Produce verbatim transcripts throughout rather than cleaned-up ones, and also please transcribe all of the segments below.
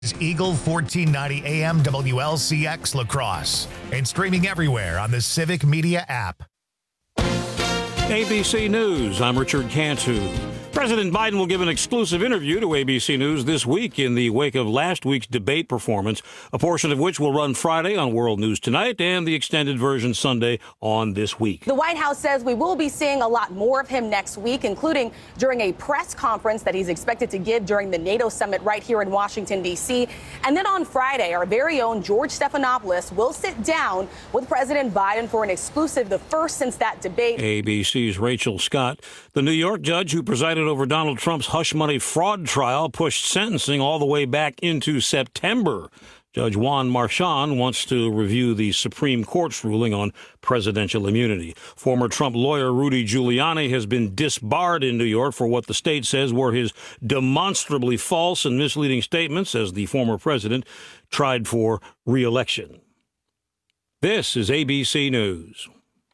Eagle fourteen ninety A M W L C X La Crosse and streaming everywhere on the Civic Media app. A B C News, I'm Richard Cantu. President Biden will give an exclusive interview to A B C News this week in the wake of last week's debate performance, a portion of which will run Friday on World News Tonight and the extended version Sunday on This Week. The White House says we will be seeing a lot more of him next week, including during a press conference that he's expected to give during the NATO summit right here in Washington, D C. And then on Friday, our very own George Stephanopoulos will sit down with President Biden for an exclusive, the first since that debate. A B C's Rachel Scott. The New York judge who presided over Donald Trump's hush money fraud trial pushed sentencing all the way back into September. Judge Juan Marchand wants to review the Supreme Court's ruling on presidential immunity. Former Trump lawyer Rudy Giuliani has been disbarred in New York for what the state says were his demonstrably false and misleading statements as the former president tried for re-election. This is A B C News.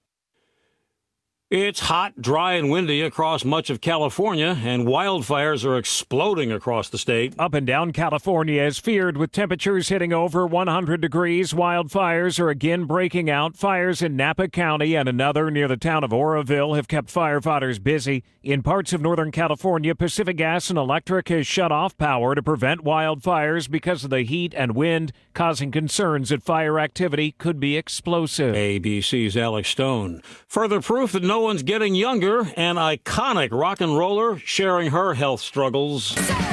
It's hot, dry, and windy across much of California, and wildfires are exploding across the state. Up and down California is feared with temperatures hitting over one hundred degrees. Wildfires are again breaking out. Fires in Napa County and another near the town of Oroville have kept firefighters busy. In parts of Northern California, Pacific Gas and Electric has shut off power to prevent wildfires because of the heat and wind, causing concerns that fire activity could be explosive. A B C's Alex Stone. Further proof that no one's getting younger, an iconic rock and roller sharing her health struggles.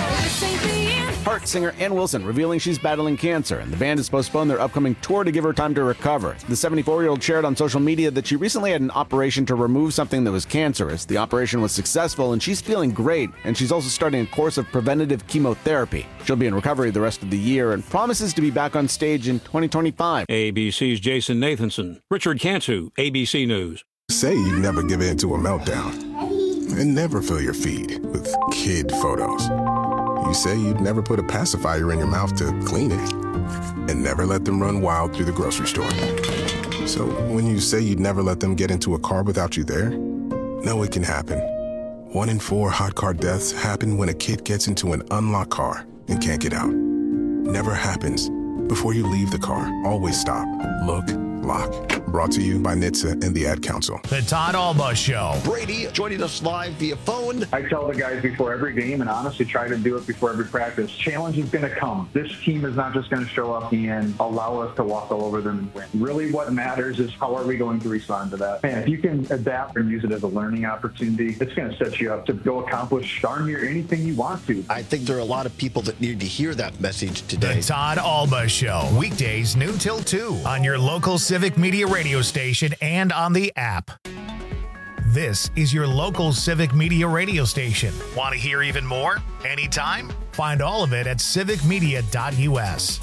Heart singer Ann Wilson revealing she's battling cancer, and the band has postponed their upcoming tour to give her time to recover. The seventy-four-year-old shared on social media that she recently had an operation to remove something that was cancerous. The operation was successful, and she's feeling great, and she's also starting a course of preventative chemotherapy. She'll be in recovery the rest of the year and promises to be back on stage in twenty twenty-five. A B C's Jason Nathanson. Richard Cantu, A B C News. Say you never give in to a meltdown and never fill your feed with kid photos. You say you'd never put a pacifier in your mouth to clean it and never let them run wild through the grocery store. So when you say you'd never let them get into a car without you there, no, it can happen. One in four hot car deaths happen when a kid gets into an unlocked car and can't get out. Never happens. Before you leave the car, always stop, look, lock. Brought to you by N H T S A and the Ad Council. The Todd Alba Show. Brady joining us live via phone. I tell the guys before every game, and honestly try to do it before every practice, challenge is going to come. This team is not just going to show up and allow us to walk all over them and win. Really what matters is how are we going to respond to that. And if you can adapt and use it as a learning opportunity, it's going to set you up to go accomplish darn near anything you want to. I think there are a lot of people that need to hear that message today. The Todd Alba Show. Weekdays noon till two on your local Civic Media radio station and on the app. This is your local Civic Media radio station. Want to hear even more? Anytime? Find all of it at civic media dot u s.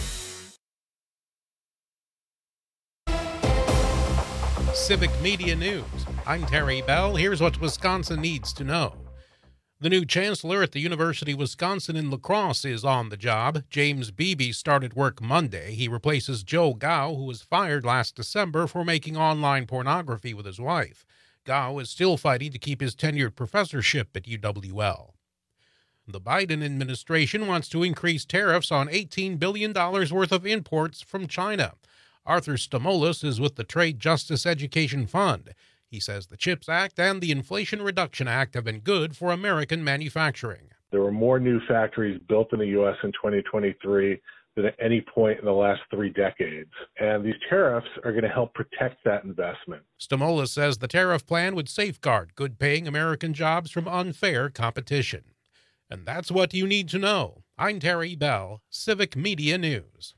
Civic Media News. I'm Terry Bell. Here's what Wisconsin needs to know. The new chancellor at the University of Wisconsin in La Crosse is on the job. James Beebe started work Monday. He replaces Joe Gao, who was fired last December for making online pornography with his wife. Gao is still fighting to keep his tenured professorship at U W L. The Biden administration wants to increase tariffs on eighteen billion dollars worth of imports from China. Arthur Stamoulis is with the Trade Justice Education Fund. He says the CHIPS Act and the Inflation Reduction Act have been good for American manufacturing. There were more new factories built in the U S in twenty twenty-three than at any point in the last three decades. And these tariffs are going to help protect that investment. Stamoulis says the tariff plan would safeguard good-paying American jobs from unfair competition. And that's what you need to know. I'm Terry Bell, Civic Media News.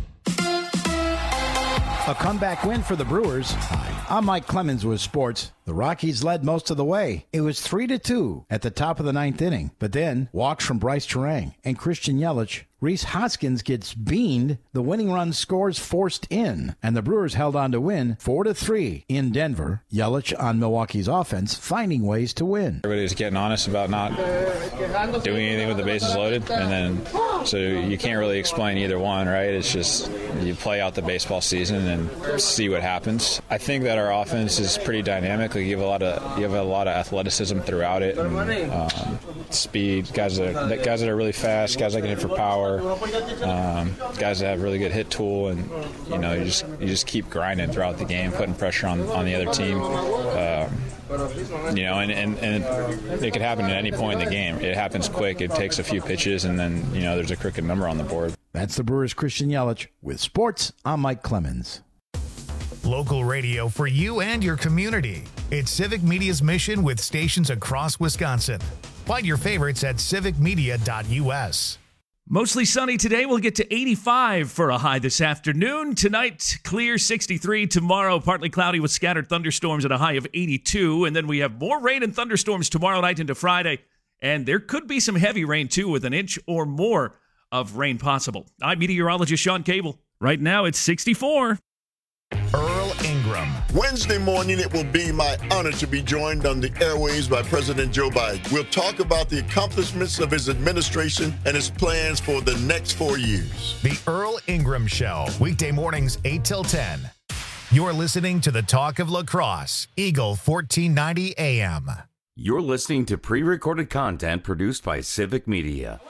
A comeback win for the Brewers. Hi, I'm Mike Clemens with sports. The Rockies led most of the way. It was three to two at the top of the ninth inning. But then, walks from Bryce Terang and Christian Yelich. Rhys Hoskins gets beaned. The winning run scores forced in. And the Brewers held on to win four to three in Denver. Yelich on Milwaukee's offense, finding ways to win. Everybody's getting honest about not doing anything with the bases loaded. And then, so you can't really explain either one, right? It's just you play out the baseball season and see what happens. I think that our offense is pretty dynamic. Like you have a lot of you have a lot of athleticism throughout it, and um, speed. Guys that are, guys that are really fast. Guys that can hit for power. power, um, guys that have really good hit tool, and you know you just you just keep grinding throughout the game, putting pressure on, on the other team. Um, you know, and, and, and it could happen at any point in the game. It happens quick. It takes a few pitches, and then you know there's a crooked number on the board. That's the Brewers' Christian Yelich. With sports, I'm Mike Clemens. Local radio for you and your community. It's Civic Media's mission with stations across Wisconsin. Find your favorites at civic media dot u s. Mostly sunny today. We'll get to eighty-five for a high this afternoon. Tonight, clear sixty-three. Tomorrow, partly cloudy with scattered thunderstorms at a high of eighty-two. And then we have more rain and thunderstorms tomorrow night into Friday. And there could be some heavy rain, too, with an inch or more of rain possible. I'm meteorologist Sean Cable. Right now, it's sixty-four. Earl Ingram. Wednesday morning, it will be my honor to be joined on the airwaves by President Joe Biden. We'll talk about the accomplishments of his administration and his plans for the next four years. The Earl Ingram Show, weekday mornings eight till ten. You're listening to the Talk of Lacrosse, Eagle fourteen ninety A M. You're listening to pre-recorded content produced by Civic Media.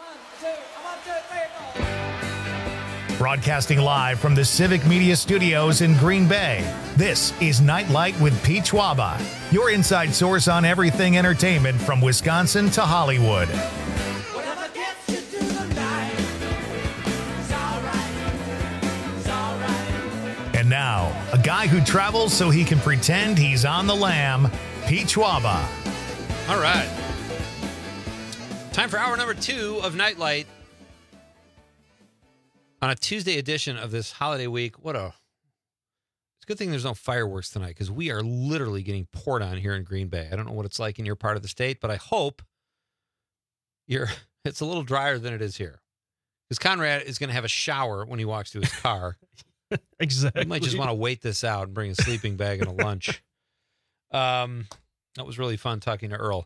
Broadcasting live from the Civic Media Studios in Green Bay, this is Nightlight with Pete Schwaba, your inside source on everything entertainment from Wisconsin to Hollywood. And now, a guy who travels so he can pretend he's on the lam, Pete Schwaba. All right. Time for hour number two of Nightlight. On a Tuesday edition of this holiday week, what a... It's a good thing there's no fireworks tonight because we are literally getting poured on here in Green Bay. I don't know what it's like in your part of the state, but I hope you're it's a little drier than it is here. Because Conrad is going to have a shower when he walks to his car. Exactly. He might just want to wait this out and bring a sleeping bag and a lunch. Um, that was really fun talking to Earl.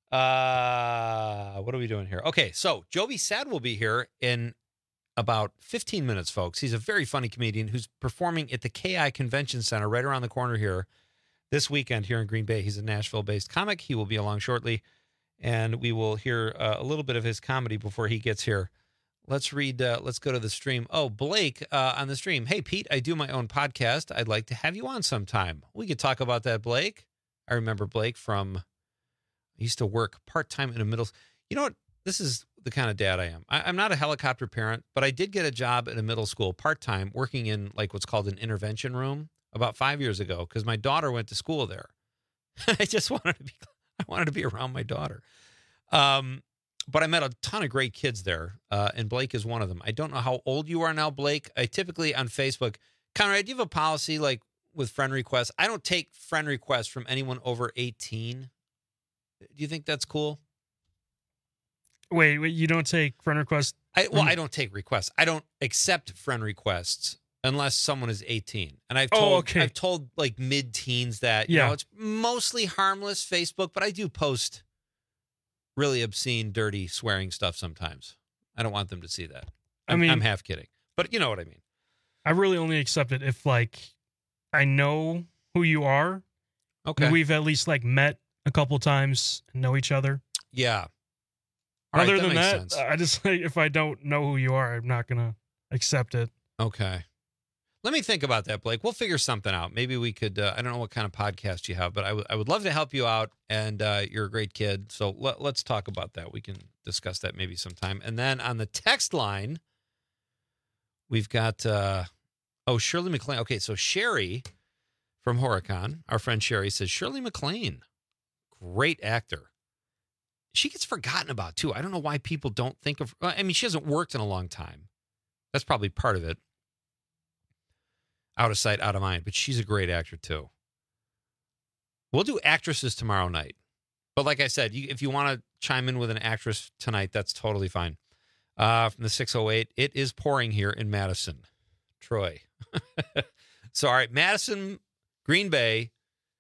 Uh, what are we doing here? Okay, so Joby Sad will be here in about fifteen minutes, folks. He's a very funny comedian who's performing at the K I Convention Center right around the corner here this weekend here in Green Bay. He's a Nashville-based comic. He will be along shortly, and we will hear uh, a little bit of his comedy before he gets here. Let's read, uh, let's go to the stream. Oh, Blake uh, on the stream. Hey, Pete, I do my own podcast. I'd like to have you on sometime. We could talk about that, Blake. I remember Blake from, I used to work part-time in a middle, you know what? This is the kind of dad I am. I, I'm not a helicopter parent, but I did get a job at a middle school part-time working in like what's called an intervention room about five years ago because my daughter went to school there. I just wanted to be, I wanted to be around my daughter. Um, but I met a ton of great kids there, uh, and Blake is one of them. I don't know how old you are now, Blake. I typically on Facebook, Conrad, do you have a policy like with friend requests? I don't take friend requests from anyone over eighteen. Do you think that's cool? Wait, wait, you don't take friend requests? I, well, I don't take requests. I don't accept friend requests unless someone is eighteen. And I've told, oh, okay. I've told like mid-teens that, you yeah. know, it's mostly harmless Facebook, but I do post really obscene, dirty, swearing stuff sometimes. I don't want them to see that. I'm, I mean, I'm half kidding, but you know what I mean. I really only accept it if like I know who you are. Okay. We've at least like met a couple times and know each other. Yeah. All Other right, that than makes that, sense. I just like if I don't know who you are, I'm not gonna accept it. Okay. Let me think about that, Blake. We'll figure something out. Maybe we could, uh, I don't know what kind of podcast you have, but I, w- I would love to help you out, and uh, you're a great kid. So let, let's talk about that. We can discuss that maybe sometime. And then on the text line, we've got, uh, oh, Shirley MacLaine. Okay, so Sherry from Horicon, our friend Sherry, says, Shirley MacLaine, great actor. She gets forgotten about, too. I don't know why people don't think of, I mean, she hasn't worked in a long time. That's probably part of it. Out of sight, out of mind. But she's a great actor, too. We'll do actresses tomorrow night. But like I said, you, if you want to chime in with an actress tonight, that's totally fine. Uh, from the six oh eight, it is pouring here in Madison. Troy. So, all right, Madison, Green Bay.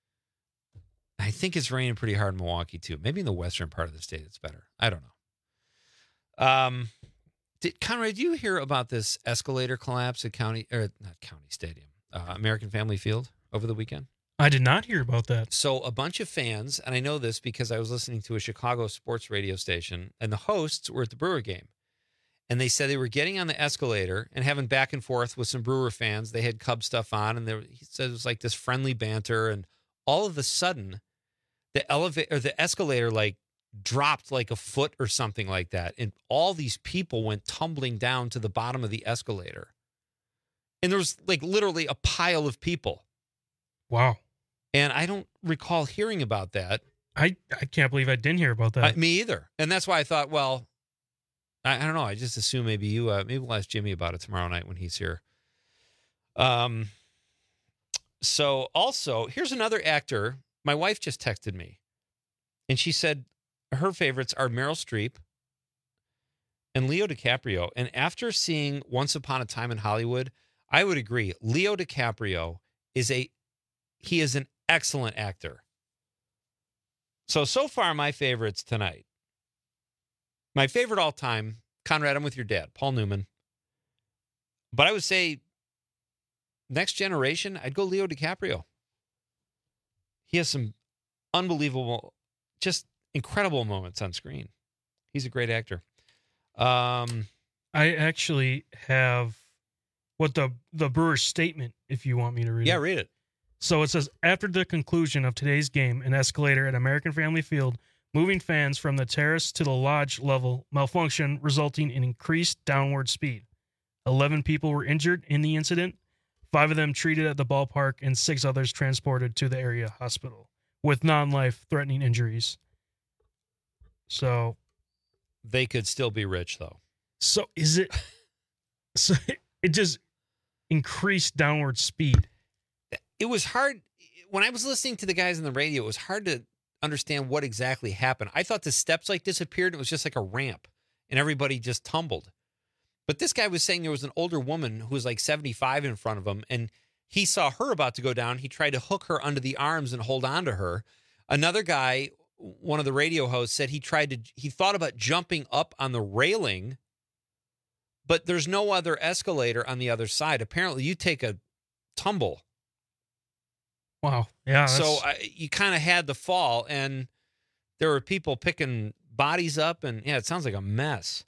I think it's raining pretty hard in Milwaukee, too. Maybe in the western part of the state it's better. I don't know. Um... Did, Conrad, did you hear about this escalator collapse at County, or not County Stadium, uh, American Family Field over the weekend? I did not hear about that. So a bunch of fans, and I know this because I was listening to a Chicago sports radio station, and the hosts were at the Brewer game. And they said they were getting on the escalator and having back and forth with some Brewer fans. They had Cub stuff on, and there, he said it was like this friendly banter. And all of a sudden, the elevator or the escalator like dropped like a foot or something like that, and all these people went tumbling down to the bottom of the escalator. And there was like literally a pile of people. Wow. And I don't recall hearing about that. I, I can't believe I didn't hear about that. Uh, me either. And that's why I thought, well, I, I don't know. I just assume maybe you, uh, maybe we'll ask Jimmy about it tomorrow night when he's here. Um. So also, here's another actor. My wife just texted me, and she said her favorites are Meryl Streep and Leo DiCaprio. And after seeing Once Upon a Time in Hollywood, I would agree. Leo DiCaprio is a, he is an excellent actor. So, so far, my favorites tonight. My favorite all time, Conrad, I'm with your dad, Paul Newman. But I would say, next generation, I'd go Leo DiCaprio. He has some unbelievable, just incredible moments on screen. He's a great actor. Um, I actually have what the, the Brewers statement, if you want me to read yeah, it. Yeah, read it. So it says, after the conclusion of today's game, an escalator at American Family Field, moving fans from the terrace to the lodge level malfunction, resulting in increased downward speed. eleven people were injured in the incident, five of them treated at the ballpark, and six others transported to the area hospital with non-life-threatening injuries. So, they could still be rich, though. So is it? So it just increased downward speed. It was hard when I was listening to the guys on the radio. It was hard to understand what exactly happened. I thought the steps like disappeared. It was just like a ramp, and everybody just tumbled. But this guy was saying there was an older woman who was like seventy-five in front of him, and he saw her about to go down. He tried to hook her under the arms and hold on to her. Another guy, one of the radio hosts, said he tried to, he thought about jumping up on the railing, but there's no other escalator on the other side. Apparently, you take a tumble. Wow. Yeah. So uh, you kind of had the fall, and there were people picking bodies up, and yeah, it sounds like a mess.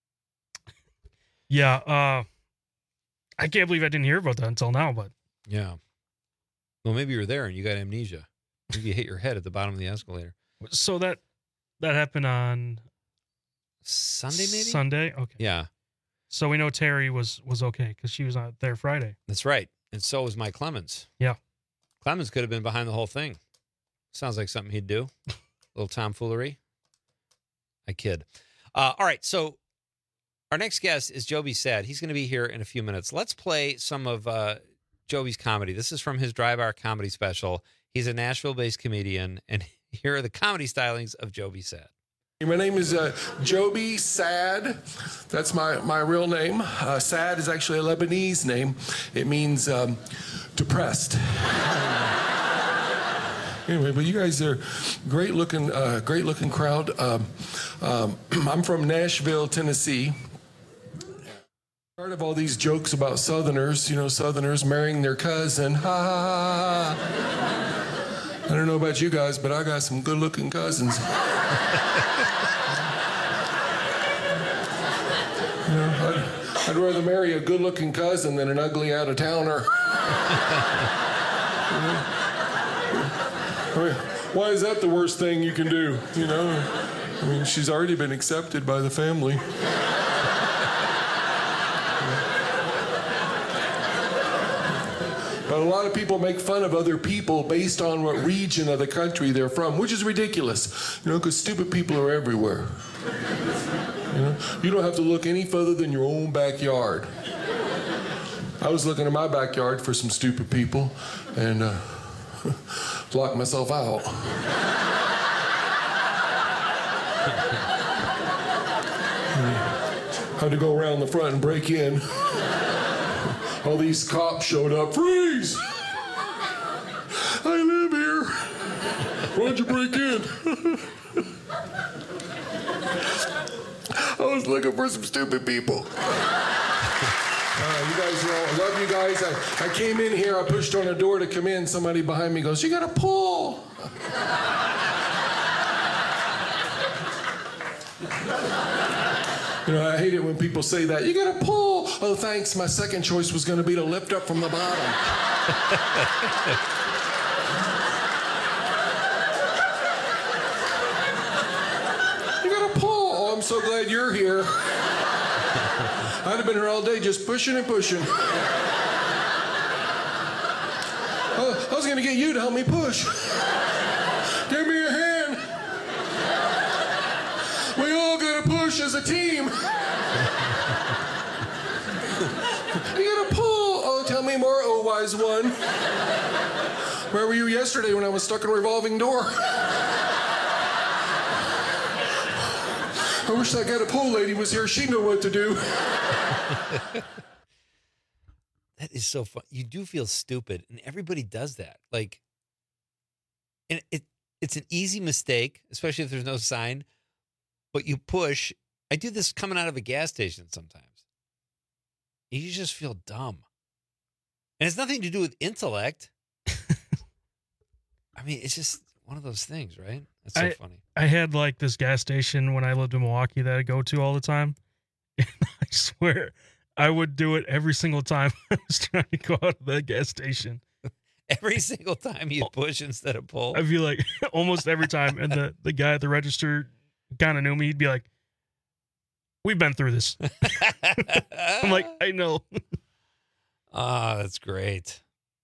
Yeah. Uh, I can't believe I didn't hear about that until now, but. Yeah. Well, maybe you were there and you got amnesia. Maybe you hit your head at the bottom of the escalator. So that that happened on Sunday, maybe? Sunday? Okay. Yeah. So we know Terry was was okay because she was not there Friday. That's right. And so was Mike Clemens. Yeah. Clemens could have been behind the whole thing. Sounds like something he'd do. A little tomfoolery. I kid. Uh, all right. So our next guest is Joby Sad. He's going to be here in a few minutes. Let's play some of uh, Joby's comedy. This is from his Dry Bar comedy special. He's a Nashville-based comedian, and here are the comedy stylings of Joby Sad. My name is uh, Joby Sad. That's my, my real name. Uh, Sad is actually a Lebanese name. It means um, depressed. Anyway, but you guys are great looking, uh, great looking crowd. Um, um, I'm from Nashville, Tennessee. Part of all these jokes about Southerners, you know, Southerners marrying their cousin. Ha ha ha. I don't know about you guys, but I got some good looking cousins. You know, I'd, I'd rather marry a good looking cousin than an ugly out of towner. You know? I mean, why is that the worst thing you can do? You know, I mean, she's already been accepted by the family. But a lot of people make fun of other people based on what region of the country they're from, which is ridiculous, you know, because stupid people are everywhere. You know, you don't have to look any further than your own backyard. I was looking in my backyard for some stupid people, and uh, locked myself out. Had to go around the front and break in. All these cops showed up. Freeze! I live here. Why'd you break in? I was looking for some stupid people. Uh, you guys are all, I love you guys. I, I came in here, I pushed on a door to come in. Somebody behind me goes, "You got to pull." You know, I hate it when people say that. You gotta pull. Oh, thanks. My second choice was going to be to lift up from the bottom. You gotta pull. Oh, I'm so glad you're here. I'd have been here all day just pushing and pushing. Oh, I was going to get you to help me push. Give me a hand. We all got to push as a team. You got to pull. Oh, tell me more, oh, wise one. Where were you yesterday when I was stuck in a revolving door? I wish that got a pull lady was here. She'd know what to do. That is so fun. You do feel stupid, and everybody does that. Like, and it it's an easy mistake, especially if there's no sign. But you push. I do this coming out of a gas station sometimes. You just feel dumb, and it's nothing to do with intellect. I mean, it's just one of those things, right? That's so I, funny. I had like this gas station when I lived in Milwaukee that I go to all the time. And I swear I would do it every single time I was trying to go out of that gas station. Every single time you push instead of pull? I feel like almost every time. And the, the guy at the register kind of knew me. He'd be like, we've been through this. I'm like, I know. Ah, oh, that's great.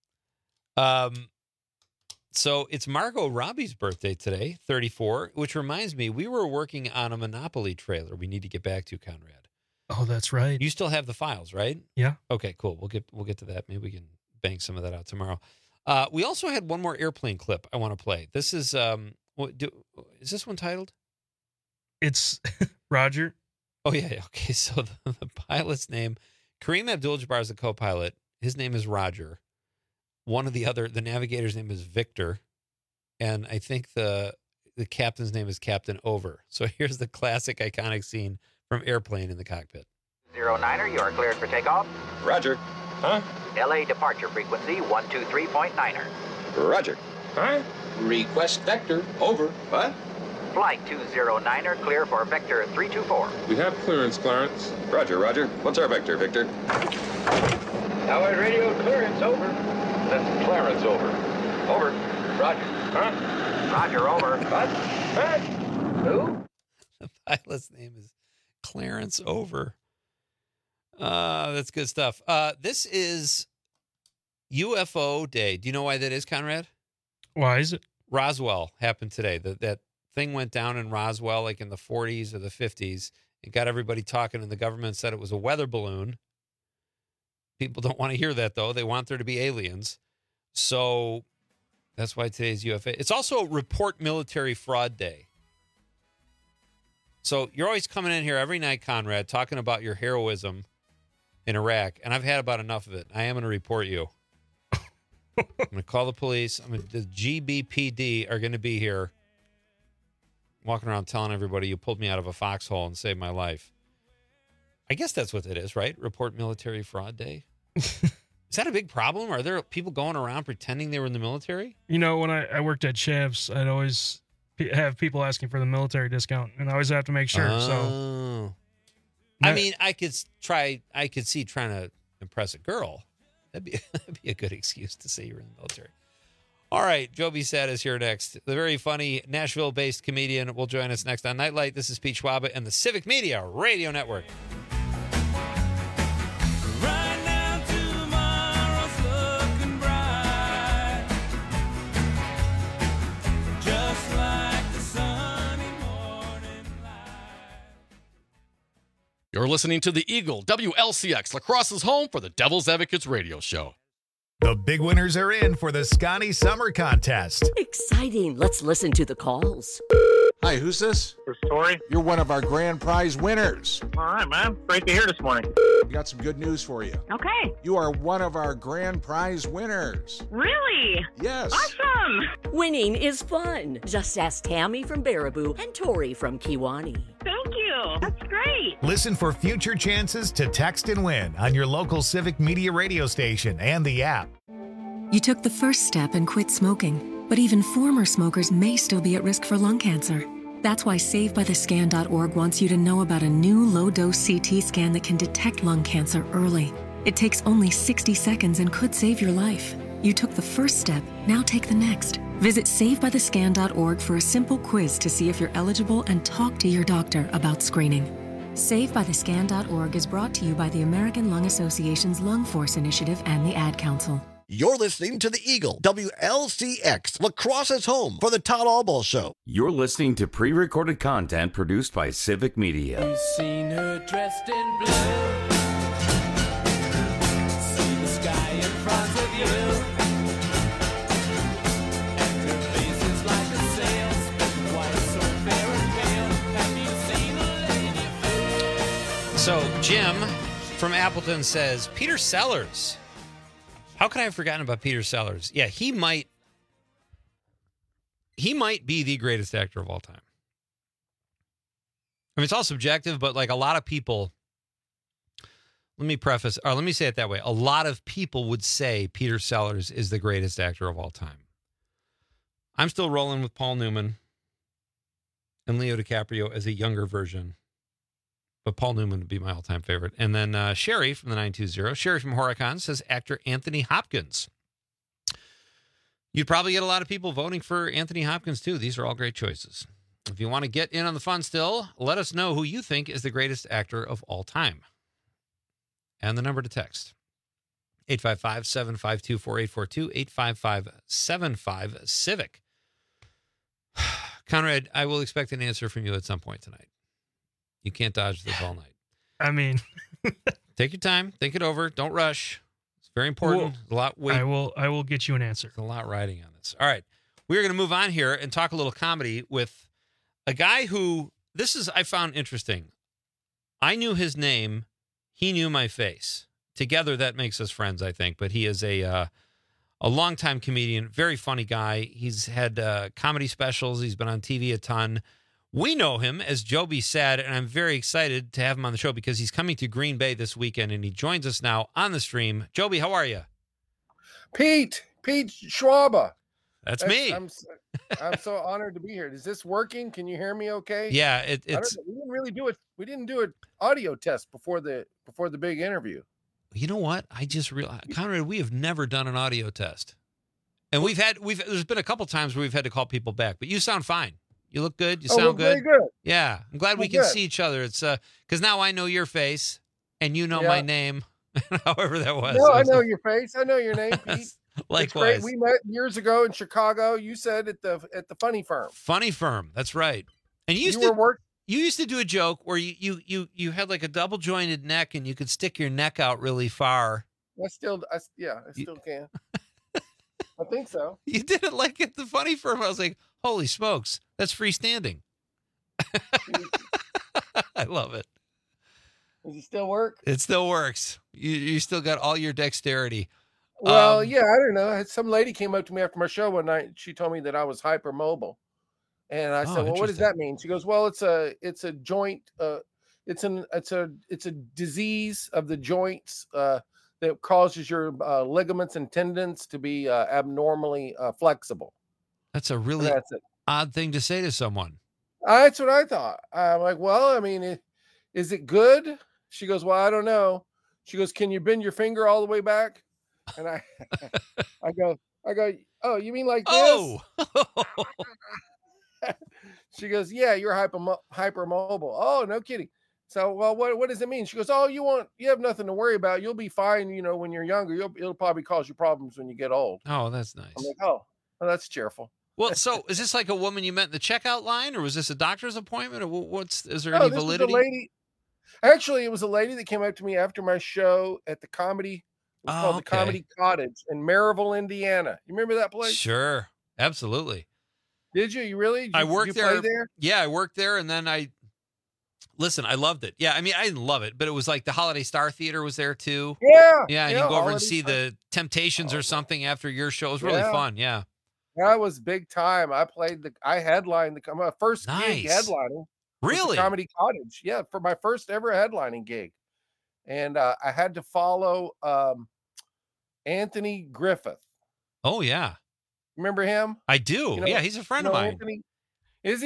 Um, So it's Margot Robbie's birthday today, thirty-four, which reminds me, we were working on a Monopoly trailer we need to get back to, Conrad. Oh, that's right. You still have the files, right? Yeah. Okay, cool. We'll get we'll get to that. Maybe we can bang some of that out tomorrow. Uh, we also had one more airplane clip I want to play. This is um, what do, is this one titled? It's Roger. Oh yeah. Okay. So the, the pilot's name, Kareem Abdul-Jabbar is the co-pilot. His name is Roger. One of the other, the navigator's name is Victor, and I think the the captain's name is Captain Over. So here's the classic, iconic scene from Airplane in the cockpit. Zero Niner, you are cleared for takeoff. Roger. Huh? L A departure frequency one two three point niner. Roger. Huh? Request vector. Over. What? Flight two zero niner, clear for vector three two four. We have clearance, Clarence. Roger, Roger. What's our vector, Victor? Tower radio clearance, over. That's Clarence, over. Over. Roger. Huh? Roger, over. What? What? Who? The pilot's name is Clarence Over. Uh, that's good stuff. Uh, this is U F O Day. Do you know why that is, Conrad? Why is it? Roswell happened today. That that thing went down in Roswell like in the forties or the fifties. It got everybody talking, and the government said it was a weather balloon. People don't want to hear that, though. They want there to be aliens. So that's why today's U F A. It's also Report Military Fraud Day. So you're always coming in here every night, Conrad, talking about your heroism in Iraq, and I've had about enough of it. I am going to report you. I'm going to call the police. I'm gonna, the G B P D are going to be here walking around telling everybody you pulled me out of a foxhole and saved my life. I guess that's what it is, right? Report Military Fraud Day. Is that a big problem? Are there people going around pretending they were in the military? You know, when I, I worked at Chavs, I'd always p- have people asking for the military discount, and I always have to make sure. Oh. So, I mean, I could s- try. I could see trying to impress a girl. That'd be that'd be a good excuse to say you're in the military. All right, Joe B. Sad is here next. The very funny Nashville-based comedian will join us next on Nightlight. This is Pete Schwab and the Civic Media Radio Network. You're listening to the Eagle W L C X, La Crosse's home for the Devil's Advocates radio show. The big winners are in for the Scotty Summer Contest. Exciting. Let's listen to the calls. Hi, who's this? This is Tori. You're one of our grand prize winners. All right, man. Great to hear this morning. We got some good news for you. Okay. You are one of our grand prize winners. Really? Yes. Awesome. Winning is fun. Just ask Tammy from Baraboo and Tori from Kiwani. Thank you. That's great. Listen for future chances to text and win on your local Civic Media radio station and the app. You took the first step and quit smoking, but even former smokers may still be at risk for lung cancer. That's why save by the scan dot org wants you to know about a new low-dose C T scan that can detect lung cancer early. It takes only sixty seconds and could save your life. You took the first step, now take the next. Visit save by the scan dot org for a simple quiz to see if you're eligible and talk to your doctor about screening. save by the scan dot org is brought to you by the American Lung Association's Lung Force Initiative and the Ad Council. You're listening to the Eagle, W L C X, Lacrosse's home for the Todd Albaugh Show. You're listening to pre-recorded content produced by Civic Media. You've seen her dressed in blue. See the sky in front of you. And her face is like a sail, white so fair and pale. Have you seen a lady? So Jim from Appleton says, Peter Sellers. How could I have forgotten about Peter Sellers? Yeah, he might he might be the greatest actor of all time. I mean, it's all subjective, but like a lot of people, let me preface, or let me say it that way. A lot of people would say Peter Sellers is the greatest actor of all time. I'm still rolling with Paul Newman and Leo DiCaprio as a younger version. But Paul Newman would be my all-time favorite. And then uh, Sherry from the nine two zero, Sherry from Horicon says actor Anthony Hopkins. You'd probably get a lot of people voting for Anthony Hopkins, too. These are all great choices. If you want to get in on the fun still, let us know who you think is the greatest actor of all time. And the number to text, eight five five, seven five two, four eight four two, eight five five, seven five, CIVIC. Conrad, I will expect an answer from you at some point tonight. You can't dodge this all night. I mean, take your time, think it over. Don't rush. It's very important. Well, a lot. Wait, I will. I will get you an answer. There's a lot riding on this. All right, we are going to move on here and talk a little comedy with a guy who this is I found interesting. I knew his name. He knew my face. Together, that makes us friends, I think. But he is a uh, a longtime comedian, very funny guy. He's had uh, comedy specials. He's been on T V a ton. We know him as Joby Sad, and I'm very excited to have him on the show because he's coming to Green Bay this weekend, and he joins us now on the stream. Joby, how are you? Pete, Pete Schwaba. That's, That's me. I'm, I'm so honored to be here. Is this working? Can you hear me okay? Yeah, it, it's. We didn't really do it. We didn't do an audio test before the before the big interview. You know what? I just realized, Conrad, we have never done an audio test, and we've had we've. There's been a couple times where we've had to call people back, but you sound fine. You look good. You oh, sound good. good. good. Yeah. I'm glad we're we can good. see each other. It's uh because now I know your face and you know yeah. my name. However that was. No, I was know like, your face. I know your name, Pete. Likewise. We met years ago in Chicago. You said at the at the Funny Firm. Funny Firm. That's right. And you used you to were work- you used to do a joke where you you you you had like a double jointed neck and you could stick your neck out really far. I still I yeah, I still can. I think so. You did it like at the Funny Firm. I was like, holy smokes, that's freestanding. I love it. Does it still work? It still works. You you still got all your dexterity. Well, um, yeah, I don't know. Some lady came up to me after my show one night. She told me that I was hypermobile, and I Oh, said, "Well, what does that mean?" She goes, "Well, it's a it's a joint. Uh, it's an it's a it's a disease of the joints uh, that causes your uh, ligaments and tendons to be uh, abnormally uh, flexible." That's a really that's it. odd thing to say to someone. Uh, that's what I thought. I'm like, well, I mean, it, is it good? She goes, well, I don't know. She goes, can you bend your finger all the way back? And I, I go, I go, oh, you mean like this? Oh. She goes, yeah, you're hyper hypermobile. Oh, no kidding. So, well, what, what does it mean? She goes, oh, you want, you have nothing to worry about. You'll be fine. You know, when you're younger, you'll, it'll probably cause you problems when you get old. Oh, that's nice. I'm like, oh, well, that's cheerful. Well, so is this like a woman you met in the checkout line, or was this a doctor's appointment, or what's? Is there No, any this validity? was a lady. Actually, it was a lady that came up to me after my show at the comedy. It was Oh, called okay. the Comedy Cottage in Maryville, Indiana. You remember that place? Sure, absolutely. Did you? You really? Did I you- worked did you play there. there. Yeah, I worked there, and then I listen. I loved it. Yeah, I mean, I didn't love it, but it was like the Holiday Star Theater was there too. Yeah, yeah, and yeah, you go over and Holiday see Star- the Temptations or something after your show. It was really Yeah. fun. Yeah. That was big time. I played the. I headlined the. My first gig Nice. headlining. was the Really? Comedy Cottage. Yeah, for my first ever headlining gig, and uh, I had to follow um, Anthony Griffith. Oh yeah, Remember him? I do. You know- yeah, he's a friend you of know mine. Anthony? Is he?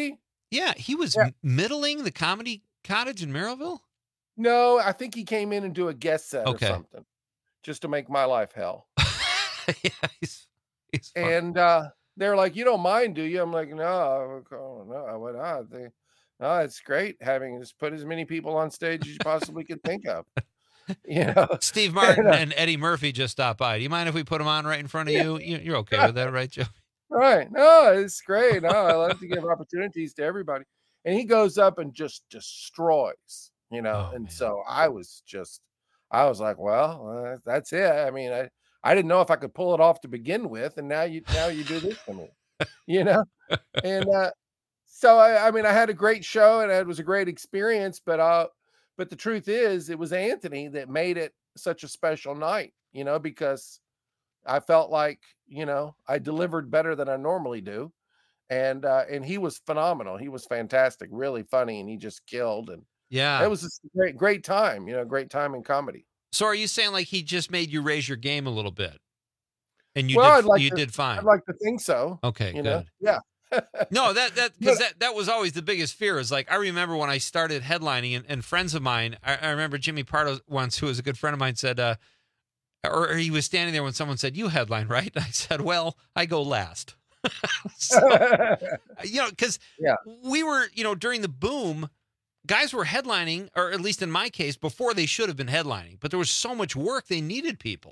Yeah, he was Yeah. m- middling the Comedy Cottage in Merrillville? No, I think he came in and do a guest set Okay. or something, just to make my life hell. yeah, he's, he's fun. And uh, they're like, "You don't mind, do you?" I'm like, "No, oh, no, I would not." They, no, it's great having just put as many people on stage as you possibly could think of. You know, Steve Martin And, uh, and Eddie Murphy just stopped by. Do you mind if we put them on right in front of you? You- You're okay with that, right, Joe? Right. No, it's great. No, I love to give opportunities to everybody. And he goes up and just destroys, you know. Oh, and man. so I was just, I was like, well, uh, that's it. I mean, I, I didn't know if I could pull it off to begin with, and now you, now you do this to me, you know. And uh, so I, I mean, I had a great show, and it was a great experience. But uh, but the truth is, it was Anthony that made it such a special night, you know, because I felt like, you know, I delivered better than I normally do. And uh, and he was phenomenal. He was fantastic, really funny, and he just killed. And Yeah. it was just a great, great time, you know, great time in comedy. So are you saying like he just made you raise your game a little bit? And you Well, did I'd like you to- did fine. I'd like to think so. Okay, you good. know, yeah. No, that that because that, that was always the biggest fear. Is like I remember when I started headlining, and, and friends of mine. I, I remember Jimmy Pardo once, who was a good friend of mine, said, uh, or, or he was standing there when someone said, "You headline, right?" And I said, "Well, I go last." So, you know, because Yeah. we were, you know, during the boom, guys were headlining, or at least in my case, before they should have been headlining. But there was so much work; they needed people.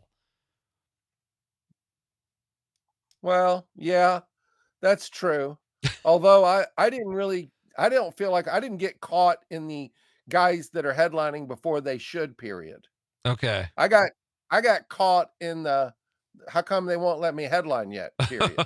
Well, yeah, that's true. Although I, I didn't really, I don't feel like I didn't get caught in the guys that are headlining before they should, period. Okay. I got, I got caught in the, how come they won't let me headline yet, period.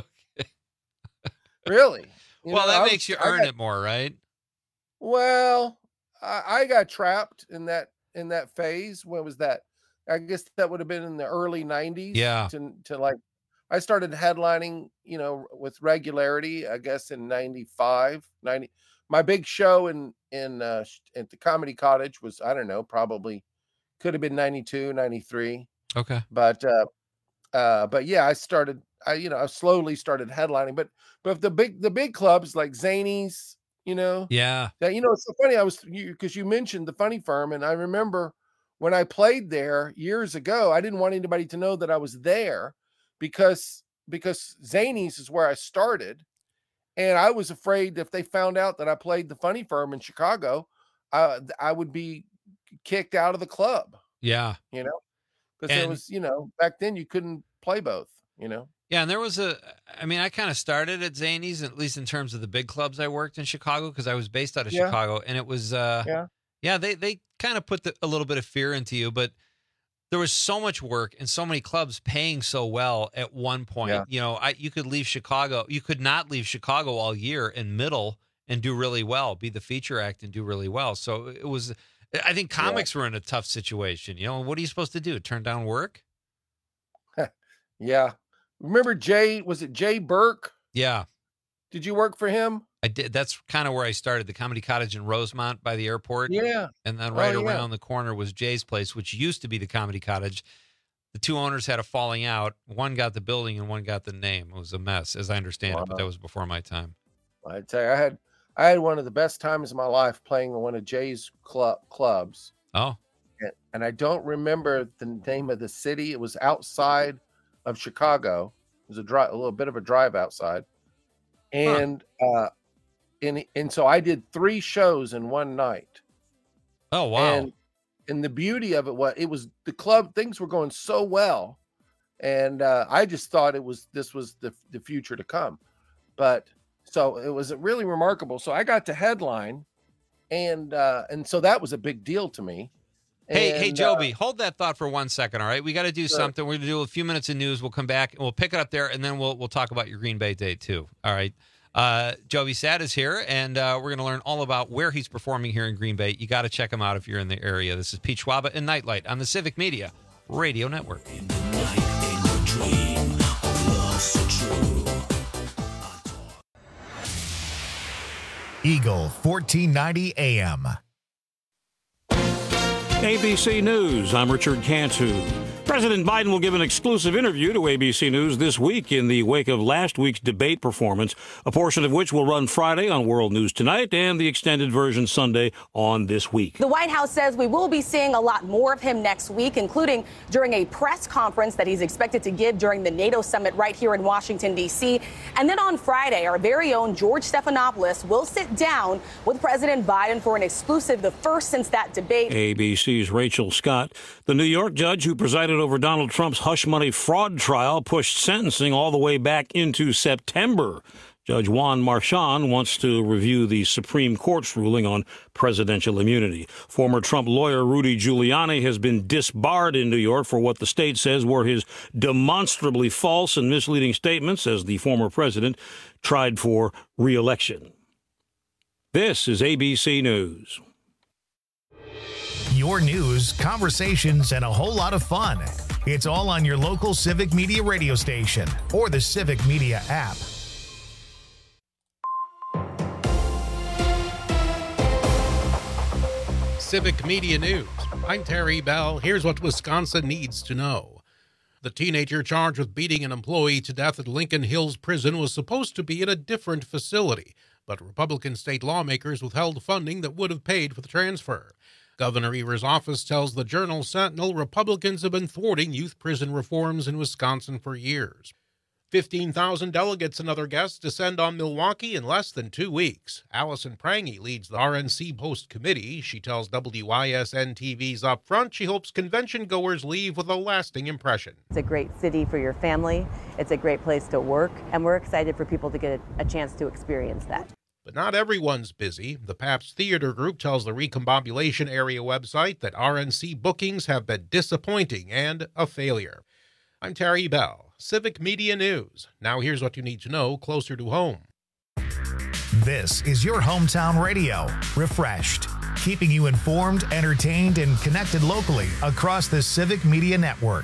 Really? You Well, know, that I makes was- you I earn got- it more, right? Well, I, I got trapped in that, in that phase. When was that? I guess that would have been in the early nineties. Yeah. To, to like, I started headlining, you know, with regularity, I guess in ninety-five, ninety. My big show in, in, uh, sh- at the Comedy Cottage was, I don't know, probably could have been ninety-two, ninety-three. Okay. But, uh, uh, but yeah, I started, I, you know, I slowly started headlining, but, but the big, the big clubs like Zanies, you know, Yeah. that, you know, it's so funny. I was, you, cause you mentioned the Funny Firm. And I remember when I played there years ago, I didn't want anybody to know that I was there because, because Zanies is where I started. And I was afraid if they found out that I played the Funny Firm in Chicago, uh, I would be kicked out of the club, Yeah. you know, because there And- was, you know, back then you couldn't play both, you know. Yeah, and there was a, I mean, I kind of started at Zanies, at least in terms of the big clubs I worked in Chicago, because I was based out of Yeah. Chicago, and it was, uh, Yeah. yeah, they they kind of put the, a little bit of fear into you, but there was so much work and so many clubs paying so well at one point. Yeah. You know, I you could leave Chicago, you could not leave Chicago all year in middle and do really well, be the feature act and do really well. So it was, I think comics were in a tough situation. You know, what are you supposed to do? Turn down work? Yeah. Remember Jay, was it Jay Burke? Yeah. Did you work for him? I did. That's kind of where I started, the Comedy Cottage in Rosemont by the airport. Yeah. And then Oh, right yeah. around the corner was Jay's place, which used to be the Comedy Cottage. The two owners had a falling out. One got the building and one got the name. It was a mess, as I understand it, but Wow. that was before my time. I tell you, I had I had one of the best times of my life playing in one of Jay's club clubs. Oh, And, and I don't remember the name of the city. It was outside of Chicago. It was a drive, a little bit of a drive outside. And uh and and so I did three shows in one night. oh, wow. And and the beauty of it was it was the club, things were going so well. And uh, I just thought it was this was the the future to come. But so it was really remarkable. So I got to headline, and uh, and so that was a big deal to me. Hey, hey, And, Joby, uh, hold that thought for one second, all right? We got to do Sure. something. We're going to do a few minutes of news. We'll come back and we'll pick it up there, and then we'll we'll talk about your Green Bay date too. All right. Uh, Joby Sad is here, and uh, we're going to learn all about where he's performing here in Green Bay. You got to check him out if you're in the area. This is Pete Schwaba and Nightlight on the Civic Media Radio Network. Eagle fourteen ninety A M. A B C News, I'm Richard Cantu. President Biden will give an exclusive interview to A B C News this week in the wake of last week's debate performance, a portion of which will run Friday on World News Tonight and the extended version Sunday on This Week. The White House says we will be seeing a lot more of him next week, including during a press conference that he's expected to give during the NATO summit right here in Washington, D C. And then on Friday, our very own George Stephanopoulos will sit down with President Biden for an exclusive, the first since that debate. A B C's Rachel Scott. The New York judge who presided over Donald Trump's hush money fraud trial pushed sentencing all the way back into September. Judge Juan Marchand wants to review the Supreme Court's ruling on presidential immunity. Former Trump lawyer Rudy Giuliani has been disbarred in New York for what the state says were his demonstrably false and misleading statements as the former president tried for re-election. This is A B C News. Your news, conversations, and a whole lot of fun. It's all on your local Civic Media radio station or the Civic Media app. Civic Media News. I'm Terry Bell. Here's what Wisconsin needs to know. The teenager charged with beating an employee to death at Lincoln Hills Prison was supposed to be at a different facility, but Republican state lawmakers withheld funding that would have paid for the transfer. Governor Evers' office tells the Journal Sentinel Republicans have been thwarting youth prison reforms in Wisconsin for years. fifteen thousand delegates and other guests descend on Milwaukee in less than two weeks. Allison Prangy leads the R N C Post Committee. She tells W I S N T V's Upfront she hopes convention goers leave with a lasting impression. It's a great city for your family. It's a great place to work, and we're excited for people to get a, a chance to experience that. But not everyone's busy. The Pabst Theater Group tells the Recombobulation Area website that R N C bookings have been disappointing and a failure. I'm Terry Bell, Civic Media News. Now here's what you need to know closer to home. This is your hometown radio, refreshed, keeping you informed, entertained, and connected locally across the Civic Media Network.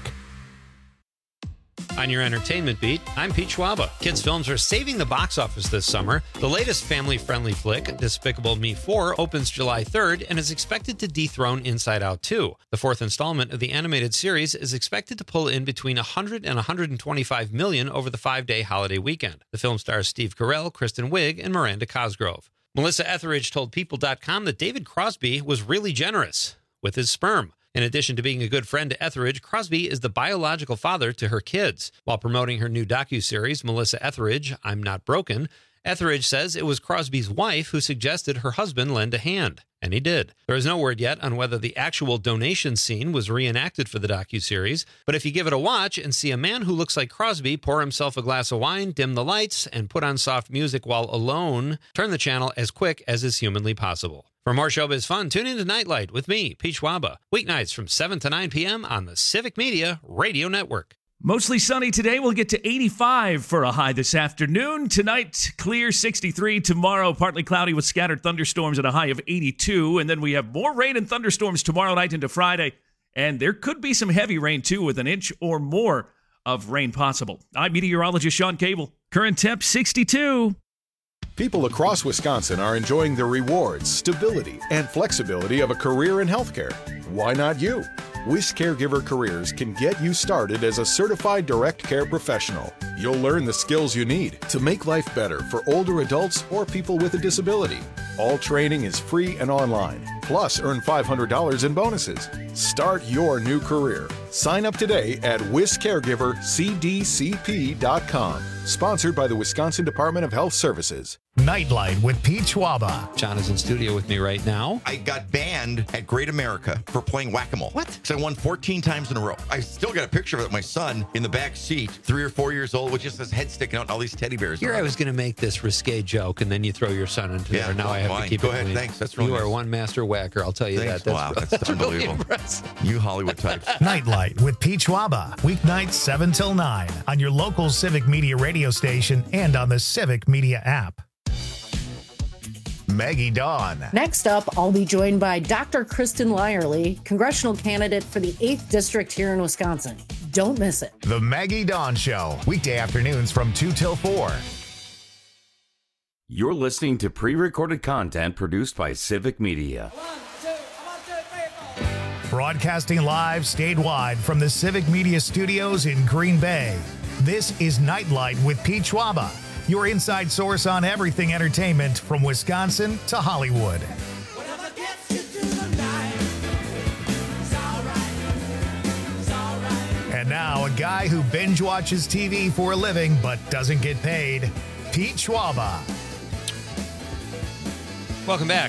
On your entertainment beat, I'm Pete Schwaba. Kids films are saving the box office this summer. The latest family-friendly flick, Despicable Me four, opens July third and is expected to dethrone Inside Out two. The fourth installment of the animated series is expected to pull in between one hundred and one hundred twenty-five million over the five-day holiday weekend. The film stars Steve Carell, Kristen Wiig, and Miranda Cosgrove. Melissa Etheridge told People dot com that David Crosby was really generous with his sperm. In addition to being a good friend to Etheridge, Crosby is the biological father to her kids. While promoting her new docuseries, Melissa Etheridge, I'm Not Broken, Etheridge says it was Crosby's wife who suggested her husband lend a hand. And he did. There is no word yet on whether the actual donation scene was reenacted for the docuseries, but if you give it a watch and see a man who looks like Crosby pour himself a glass of wine, dim the lights, and put on soft music while alone, turn the channel as quick as is humanly possible. For more showbiz fun, tune in to Nightlight with me, Pete Schwaba, weeknights from seven to nine p.m. on the Civic Media Radio Network. Mostly sunny today. We'll get to eighty-five for a high this afternoon. Tonight, clear sixty-three. Tomorrow, partly cloudy with scattered thunderstorms at a high of eighty-two. And then we have more rain and thunderstorms tomorrow night into Friday. And there could be some heavy rain, too, with an inch or more of rain possible. I'm meteorologist Sean Cable. Current temp sixty-two. People across Wisconsin are enjoying the rewards, stability, and flexibility of a career in healthcare. Why not you? Wish Caregiver Careers can get you started as a certified direct care professional. You'll learn the skills you need to make life better for older adults or people with a disability. All training is free and online. Plus, earn five hundred dollars in bonuses. Start your new career. Sign up today at wish caregiver c d c p dot com. Sponsored by the Wisconsin Department of Health Services. Nightlight with Pete Schwaba. John is in studio with me right now. I got banned at Great America for playing whack-a-mole. What? Because I won fourteen times in a row. I still got a picture of it, my son in the back seat, three or four years old, with just his head sticking out and all these teddy bears. Here I was going to make this risque joke, and then you throw your son into Yeah, there. Now well, I have fine. to keep Go it ahead. clean. Thanks. That's really You nice. are one master whacker, I'll tell you Thanks. that. Wow, that's that's really unbelievable. impressive. You Hollywood types. Nightlight with Pete Schwaba. Weeknights seven till nine on your local Civic Media radio station and on the Civic Media app. Maggie Dawn. Next up, I'll be joined by Doctor Kristen Lyerly, congressional candidate for the eighth District here in Wisconsin. Don't miss it. The Maggie Dawn Show. Weekday afternoons from two till four. You're listening to pre-recorded content produced by Civic Media. Broadcasting live statewide from the Civic Media Studios in Green Bay. This is Nightlight with Pete Schwaba, your inside source on everything entertainment from Wisconsin to Hollywood. And now, a guy who binge watches T V for a living but doesn't get paid, Pete Schwaba. Welcome back.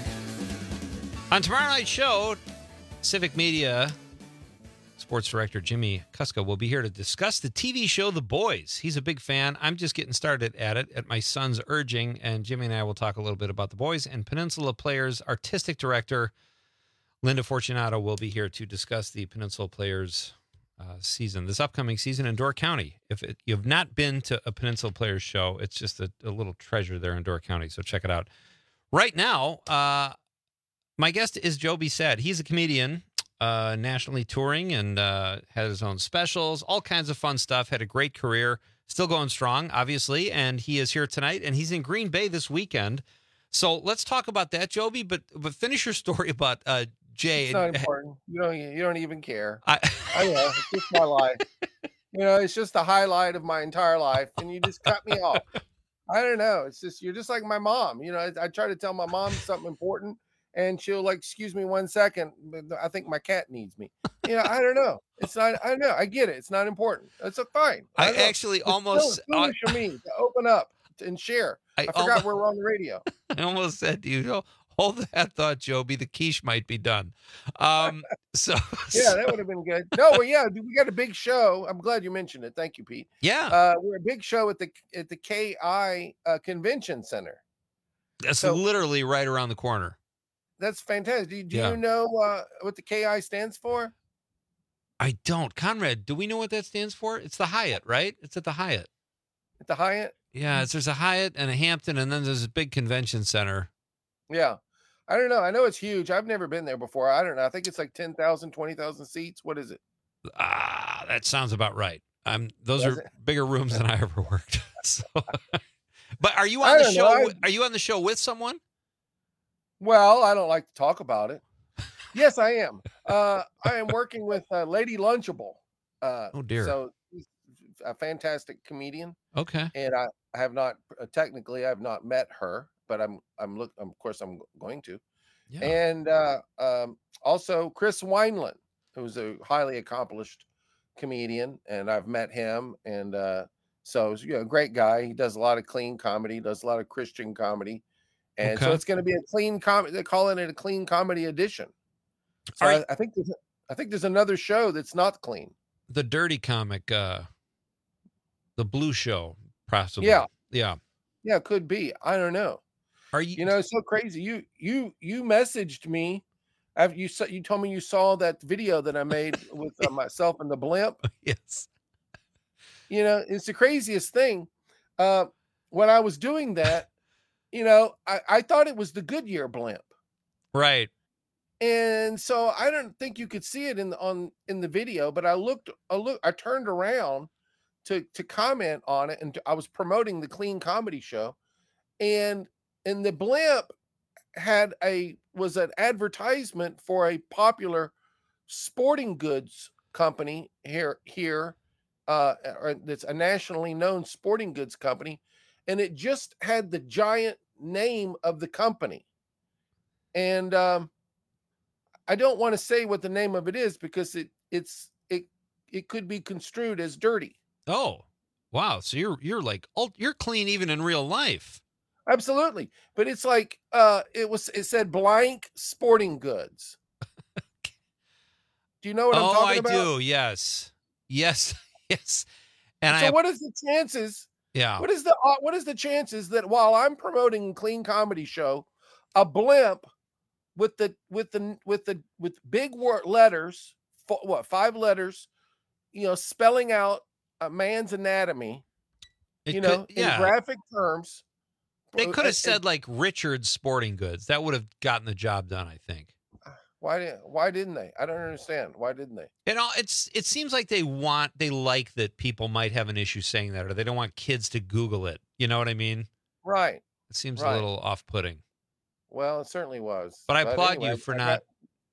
On tomorrow night's show, Civic Media sports director Jimmy Kuska will be here to discuss the T V show The Boys. He's a big fan. I'm just getting started at it at my son's urging, and Jimmy and I will talk a little bit about The Boys. And Peninsula Players artistic director Linda Fortunato will be here to discuss the Peninsula Players uh, season, this upcoming season in Door County. If it, you have not been to a Peninsula Players show, it's just a, a little treasure there in Door County, so check it out. Right now, uh, my guest is Joby Sad. He's a comedian, uh, nationally touring, and uh, had his own specials, all kinds of fun stuff, had a great career, still going strong, obviously, and he is here tonight, and he's in Green Bay this weekend. So let's talk about that, Joby, but but finish your story about uh, Jay. It's not important. You don't. You don't even care. I, I know. It's just my life. You know, it's just the highlight of my entire life, and you just cut me off. I don't know. It's just you're just like my mom. You know, I, I try to tell my mom something important, and she'll like, "Excuse me, one second. I think my cat needs me." You know, I don't know. It's not. I know. I get it. It's not important. It's a fine. I, I actually it's almost foolish of me to open up and share. I, I forgot almost, we're on the radio. I almost said to you, know, hold that thought, Joby. The quiche might be done. Um, so yeah, that would have been good. No, well, yeah, we got a big show. I'm glad you mentioned it. Thank you, Pete. Yeah, uh, we're a big show at the at the K I uh, Convention Center. That's so, literally right around the corner. That's fantastic. Do, do yeah. you know uh, what the K I stands for? I don't. Conrad, do we know what that stands for? It's the Hyatt, right? It's at the Hyatt. At the Hyatt? Yeah, it's, there's a Hyatt and a Hampton, and then there's a big convention center. Yeah. I don't know. I know it's huge. I've never been there before. I don't know. I think it's like ten thousand, twenty thousand seats. What is it? Ah, that sounds about right. Um, those Does are it? bigger rooms than I ever worked. So, but are you on the show? I, are you on the show with someone? Well, I don't like to talk about it. Yes, I am. Uh, I am working with uh, Lady Lunchable. Uh, oh dear. So a fantastic comedian. Okay. And I, I have not uh, technically I have not met her, but I'm I'm look of course I'm going to. Yeah. And uh, um, also Chris Wineland, who's a highly accomplished comedian, and I've met him, and uh, so you know, great guy. He does a lot of clean comedy, does a lot of Christian comedy, and Okay. so it's going to be a clean comedy. They're calling it a clean comedy edition. So All I, right. I think there's, I think there's another show that's not clean. The Dirty Comic, uh, the Blue Show, possibly. Yeah. Yeah. Yeah, it could be. I don't know. Are you? You know, it's so crazy. You you you messaged me after you saw, you told me you saw that video that I made with uh, myself and the blimp. Yes. You know, it's the craziest thing. Uh, when I was doing that, you know, I, I thought it was the Goodyear blimp, Right. and so I don't think you could see it in the on in the video. But I looked, I look, I turned around to to comment on it, and I was promoting the Clean Comedy Show, and and the blimp had a was an advertisement for a popular sporting goods company here here uh or that's a nationally known sporting goods company, and it just had the giant name of the company, and um I don't want to say what the name of it is because it it's it it could be construed as dirty. Oh, wow. So you're you're like ult- you're clean even in real life. Absolutely. But it's like uh it was it said blank sporting goods. Do you know what I'm Oh, talking I about? do. Yes. Yes. Yes. And so I what is the chances? Yeah. What is the uh, what is the chances that while I'm promoting Clean Comedy Show, a blimp with the with the with the with big word letters, fo- what five letters, you know, spelling out a man's anatomy, It you know, could- yeah. in graphic terms. They could uh, have said like Richard's Sporting Goods. That would have gotten the job done, I think. Why did why didn't they? I don't understand. Why didn't they? You know, it's it seems like they want they like that people might have an issue saying that, or they don't want kids to Google it. You know what I mean? Right. It seems Right. a little off-putting. Well, it certainly was. But I applaud anyway, you for I not got- not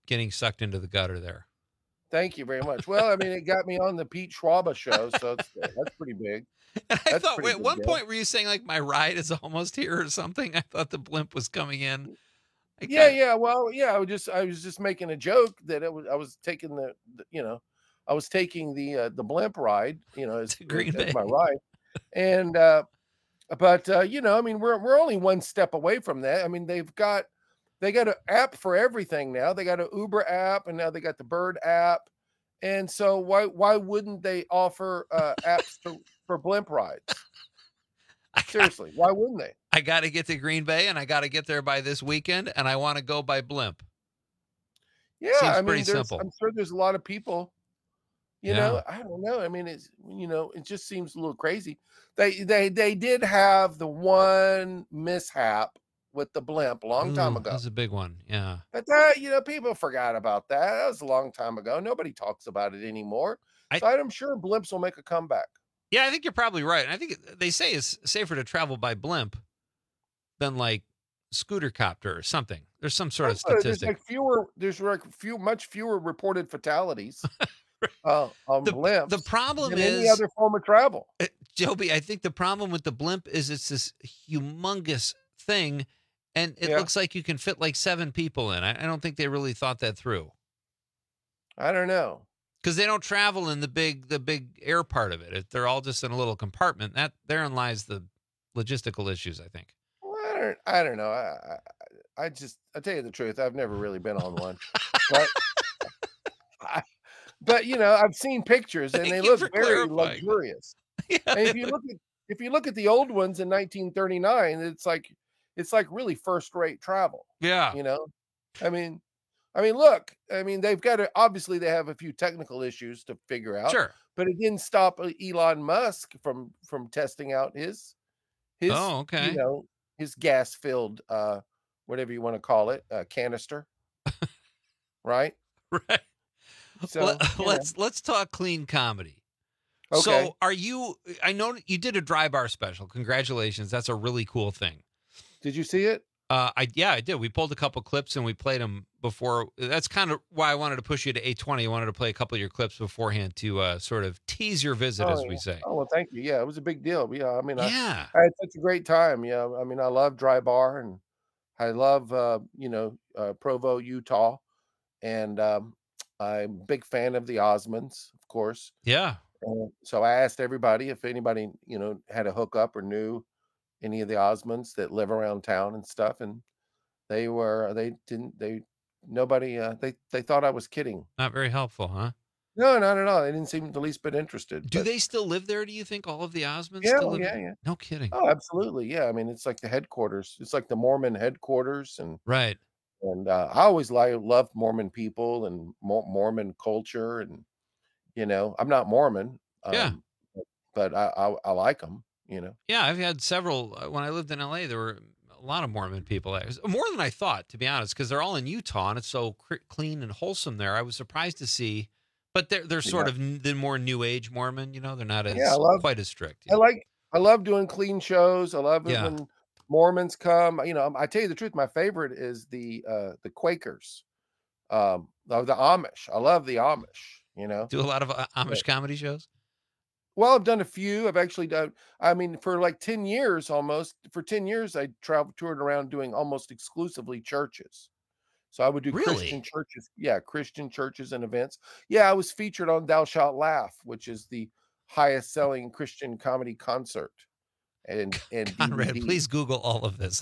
getting sucked into the gutter there. Thank you very much. Well, I mean, it got me on the Pete Schwab show, so it's, that's pretty big. I That's thought pretty at big one deal. point were you saying like my ride is almost here or something? I thought the blimp was coming in. I Yeah, got- yeah. Well, yeah. I was just, I was just making a joke that it was, I was taking the, the you know, I was taking the uh, the blimp ride, you know, as, Green as Bay. my ride, and uh, but uh, you know, I mean, we're we're only one step away from that. I mean, they've got they got an app for everything now. They got an Uber app, and now they got the Bird app, and so why why wouldn't they offer uh, apps for, for blimp rides? Seriously, why wouldn't they? I got to get to Green Bay and I got to get there by this weekend and I want to go by blimp. Yeah, Seems I mean, pretty there's, simple. I'm sure there's a lot of people. You Yeah. know, I don't know. I mean, it's you know, it just seems a little crazy. They they they did have the one mishap with the blimp a long time Ooh, ago. That's a big one. Yeah. But that, you know, people forgot about that. That was a long time ago. Nobody talks about it anymore. I- so I'm sure blimps will make a comeback. Yeah, I think you're probably right. And I think it- they say it's safer to travel by blimp than like scooter copter or something. There's some sort of Uh, There's statistic. like fewer. There's like few, much fewer reported fatalities uh, on The- blimps. the problem than any is- other form of travel. Uh, Joby, I think the problem with the blimp is it's this humongous thing, and it Yeah. looks like you can fit like seven people in. I, I don't think they really thought that through I don't know. because they don't travel in the big the big air part of it. If they're all just in a little compartment, that therein lies the logistical issues. I think. Well, I don't. I don't know. I, I I just. I tell you the truth. I've never really been on one, but I, but you know, I've seen pictures and Thank they you look for very clarifying. luxurious. Yeah, And if they you look- look at if you look at the old ones in nineteen thirty-nine, it's like it's like really first rate travel. yeah, You know, I mean, I mean, look, I mean, they've got to obviously they have a few technical issues to figure out. sure. But it didn't stop uh, Elon Musk from from testing out his his Oh, okay. you know his gas filled uh whatever you want to call it uh, canister, right? Right. So Let, you know. let's let's talk clean comedy. Okay. So, are you? I know you did a dry bar special. Congratulations, that's a really cool thing. Did you see it? Uh, I yeah, I did. We pulled a couple clips and we played them before. That's kind of why I wanted to push you to eight twenty. I wanted to play a couple of your clips beforehand to uh, sort of tease your visit, Oh, as we yeah. say. Oh well, thank you. Yeah, it was a big deal. Yeah, I mean, Yeah. I, I had such a great time. Yeah, I mean, I love Dry Bar and I love uh, you know uh, Provo, Utah, and um, I'm a big fan of the Osmonds, of course. Yeah. And so I asked everybody if anybody you know had a hookup or knew any of the Osmonds that live around town and stuff, and they were they didn't they nobody uh, they they thought I was kidding. Not very helpful, huh? No, not at all. They didn't seem the least bit interested. Do but- they still live there? Do you think all of the Osmonds Yeah, still well, live yeah, there? yeah. No kidding. Oh, absolutely. Yeah. I mean, it's like the headquarters. It's like the Mormon headquarters, and Right. and uh, I always like loved Mormon people and Mo- Mormon culture, and you know, I'm not Mormon. Um, Yeah. But, but I, I I like them. You know. Yeah, I've had several. uh, When I lived in L A, there were a lot of Mormon people there. It was more than I thought, to be honest, because they're all in Utah and it's so cr- clean and wholesome there. I was surprised to see, but they're they're sort Yeah. of n- the more New Age Mormon. You know, they're not as Yeah, I love- quite as strict. I like I love doing clean shows. I love it Yeah. when Mormons come. You know, I tell you the truth. My favorite is the uh the Quakers, um, of the Amish. I love the Amish. You know. Do a lot of uh, Amish comedy shows. Well, I've done a few. I've actually done, I mean, for like ten years almost, for ten years, I traveled, toured around doing almost exclusively churches. So I would do Really? Christian churches. Yeah, Christian churches and events. Yeah, I was featured on Thou Shalt Laugh, which is the highest selling Christian comedy concert. And, and Conrad, D V D. please Google all of this.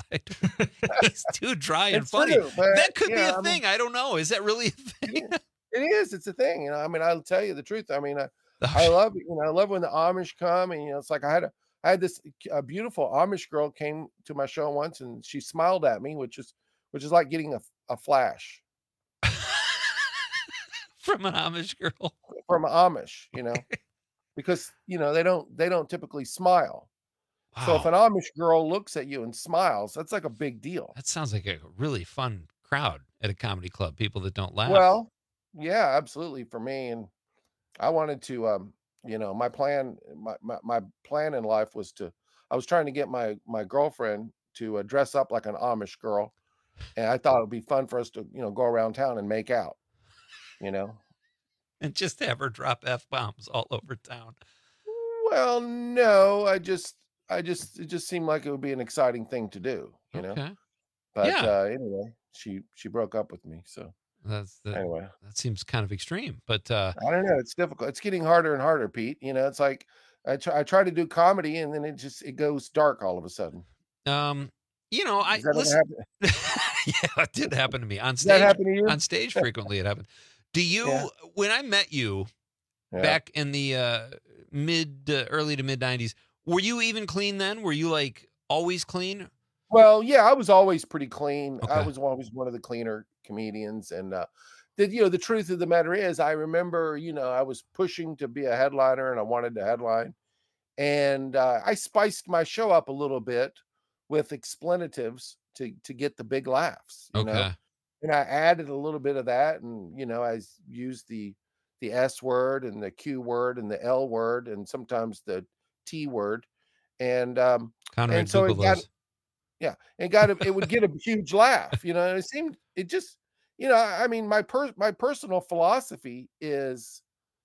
He's too dry and It's funny. true, but, that could be yeah, a I mean- thing. I don't know. Is that really a thing? It is. It's a thing. You know, I mean, I'll tell you the truth. I mean, I, Oh, I love it. You know, I love when the Amish come, and you know, it's like I had a, I had this a beautiful Amish girl came to my show once, and she smiled at me, which is, which is like getting a, a flash From an Amish girl. from an Amish, you know, because you know they don't they don't typically smile. So if Wow. an Amish girl looks at you and smiles, that's like a big deal. That sounds like a really fun crowd at a comedy club. People that don't laugh. Well, yeah, absolutely for me, and I wanted to, um, you know, my plan, my, my my plan in life was to, I was trying to get my my girlfriend to uh, dress up like an Amish girl, And I thought it would be fun for us to, you know, go around town and make out, you know. And just have her drop F-bombs all over town. Well, no, I just, I just, it just seemed like it would be an exciting thing to do, you know. Okay. But Yeah. uh, anyway, she she broke up with me. So That's the, anyway, that seems kind of extreme, but uh, I don't know. It's difficult. It's getting harder and harder, Pete. You know, it's like I try, I try to do comedy, and then it just it goes dark all of a sudden. um, you know, I Does that ever listen. happen? Yeah, it did happen to me on Does that stage. happen to you? On stage, frequently it happened. Do you? Yeah. When I met you Yeah. back in the uh, mid, uh, early to mid nineties, were you even clean then? Were you like always clean? Well, yeah, I was always pretty clean. I Okay. was always one of the cleaner comedians, and uh, the you know the truth of the matter is, I remember you know I was pushing to be a headliner, and I wanted to headline, and uh, I spiced my show up a little bit with explanatives to to get the big laughs. You know, Okay. and I added a little bit of that, and you know I s- used the the S word and the Q word and the L word, and sometimes the T word, and um, Conrad, and so it Google got. those. Yeah, it got a, it would get a huge laugh, you know. And it seemed it just, you know, I mean, my per my personal philosophy is,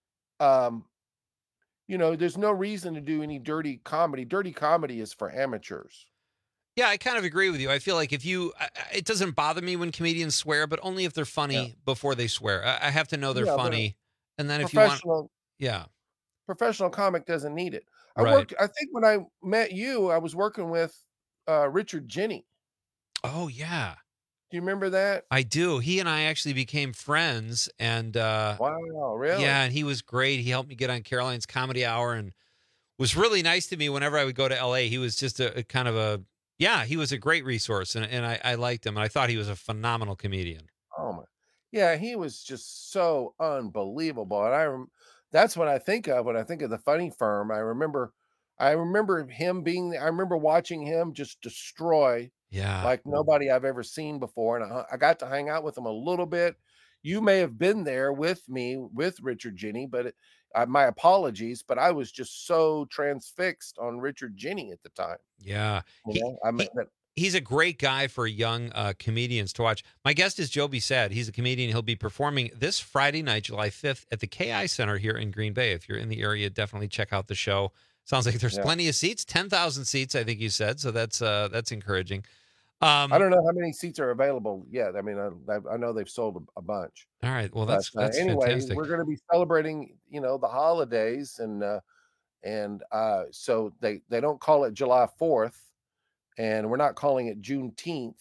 um, you know, there's no reason to do any dirty comedy. Dirty comedy is for amateurs. Yeah, I kind of agree with you. I feel like if you, I- I- it doesn't bother me when comedians swear, but only if they're funny Yeah. before they swear. I, I have to know they're Yeah, but funny, and then if you want, Professional yeah, professional comic doesn't need it. I Right. worked. I think when I met you, I was working with uh, Richard Jenny. oh yeah, Do you remember that? I do. He and I actually became friends, and uh, Wow, really? yeah, and he was great. He helped me get on Caroline's Comedy Hour, and was really nice to me whenever I would go to L A. He was just a, a kind of a, yeah, he was a great resource, and and I, I liked him, and I thought he was a phenomenal comedian. Oh my, yeah, he was just so unbelievable, and I, rem- that's what I think of when I think of the Funny Firm. I remember, I remember him being. I remember watching him just destroy Yeah, like nobody I've ever seen before, and I, I got to hang out with him a little bit. You may have been there with me with Richard Jenny, but it, uh, my apologies, but I was just so transfixed on Richard Jenny at the time. yeah. You He, know, I mean, that, he's a great guy for young uh, comedians to watch. My guest is Joby Sad. He's a comedian. He'll be performing this Friday night, July fifth, at the K I Center here in Green Bay. If you're in the area, definitely check out the show. Sounds like there's Yeah. plenty of seats, ten thousand seats, I think you said. So that's uh, that's encouraging. Um, I don't know how many seats are available yet. I mean, I, I- I know they've sold a, a bunch. All right. Well, But that's uh, that's anyway, fantastic. we're going to be celebrating, you know, the holidays, and uh, and uh, so they they don't call it July fourth, and we're not calling it Juneteenth,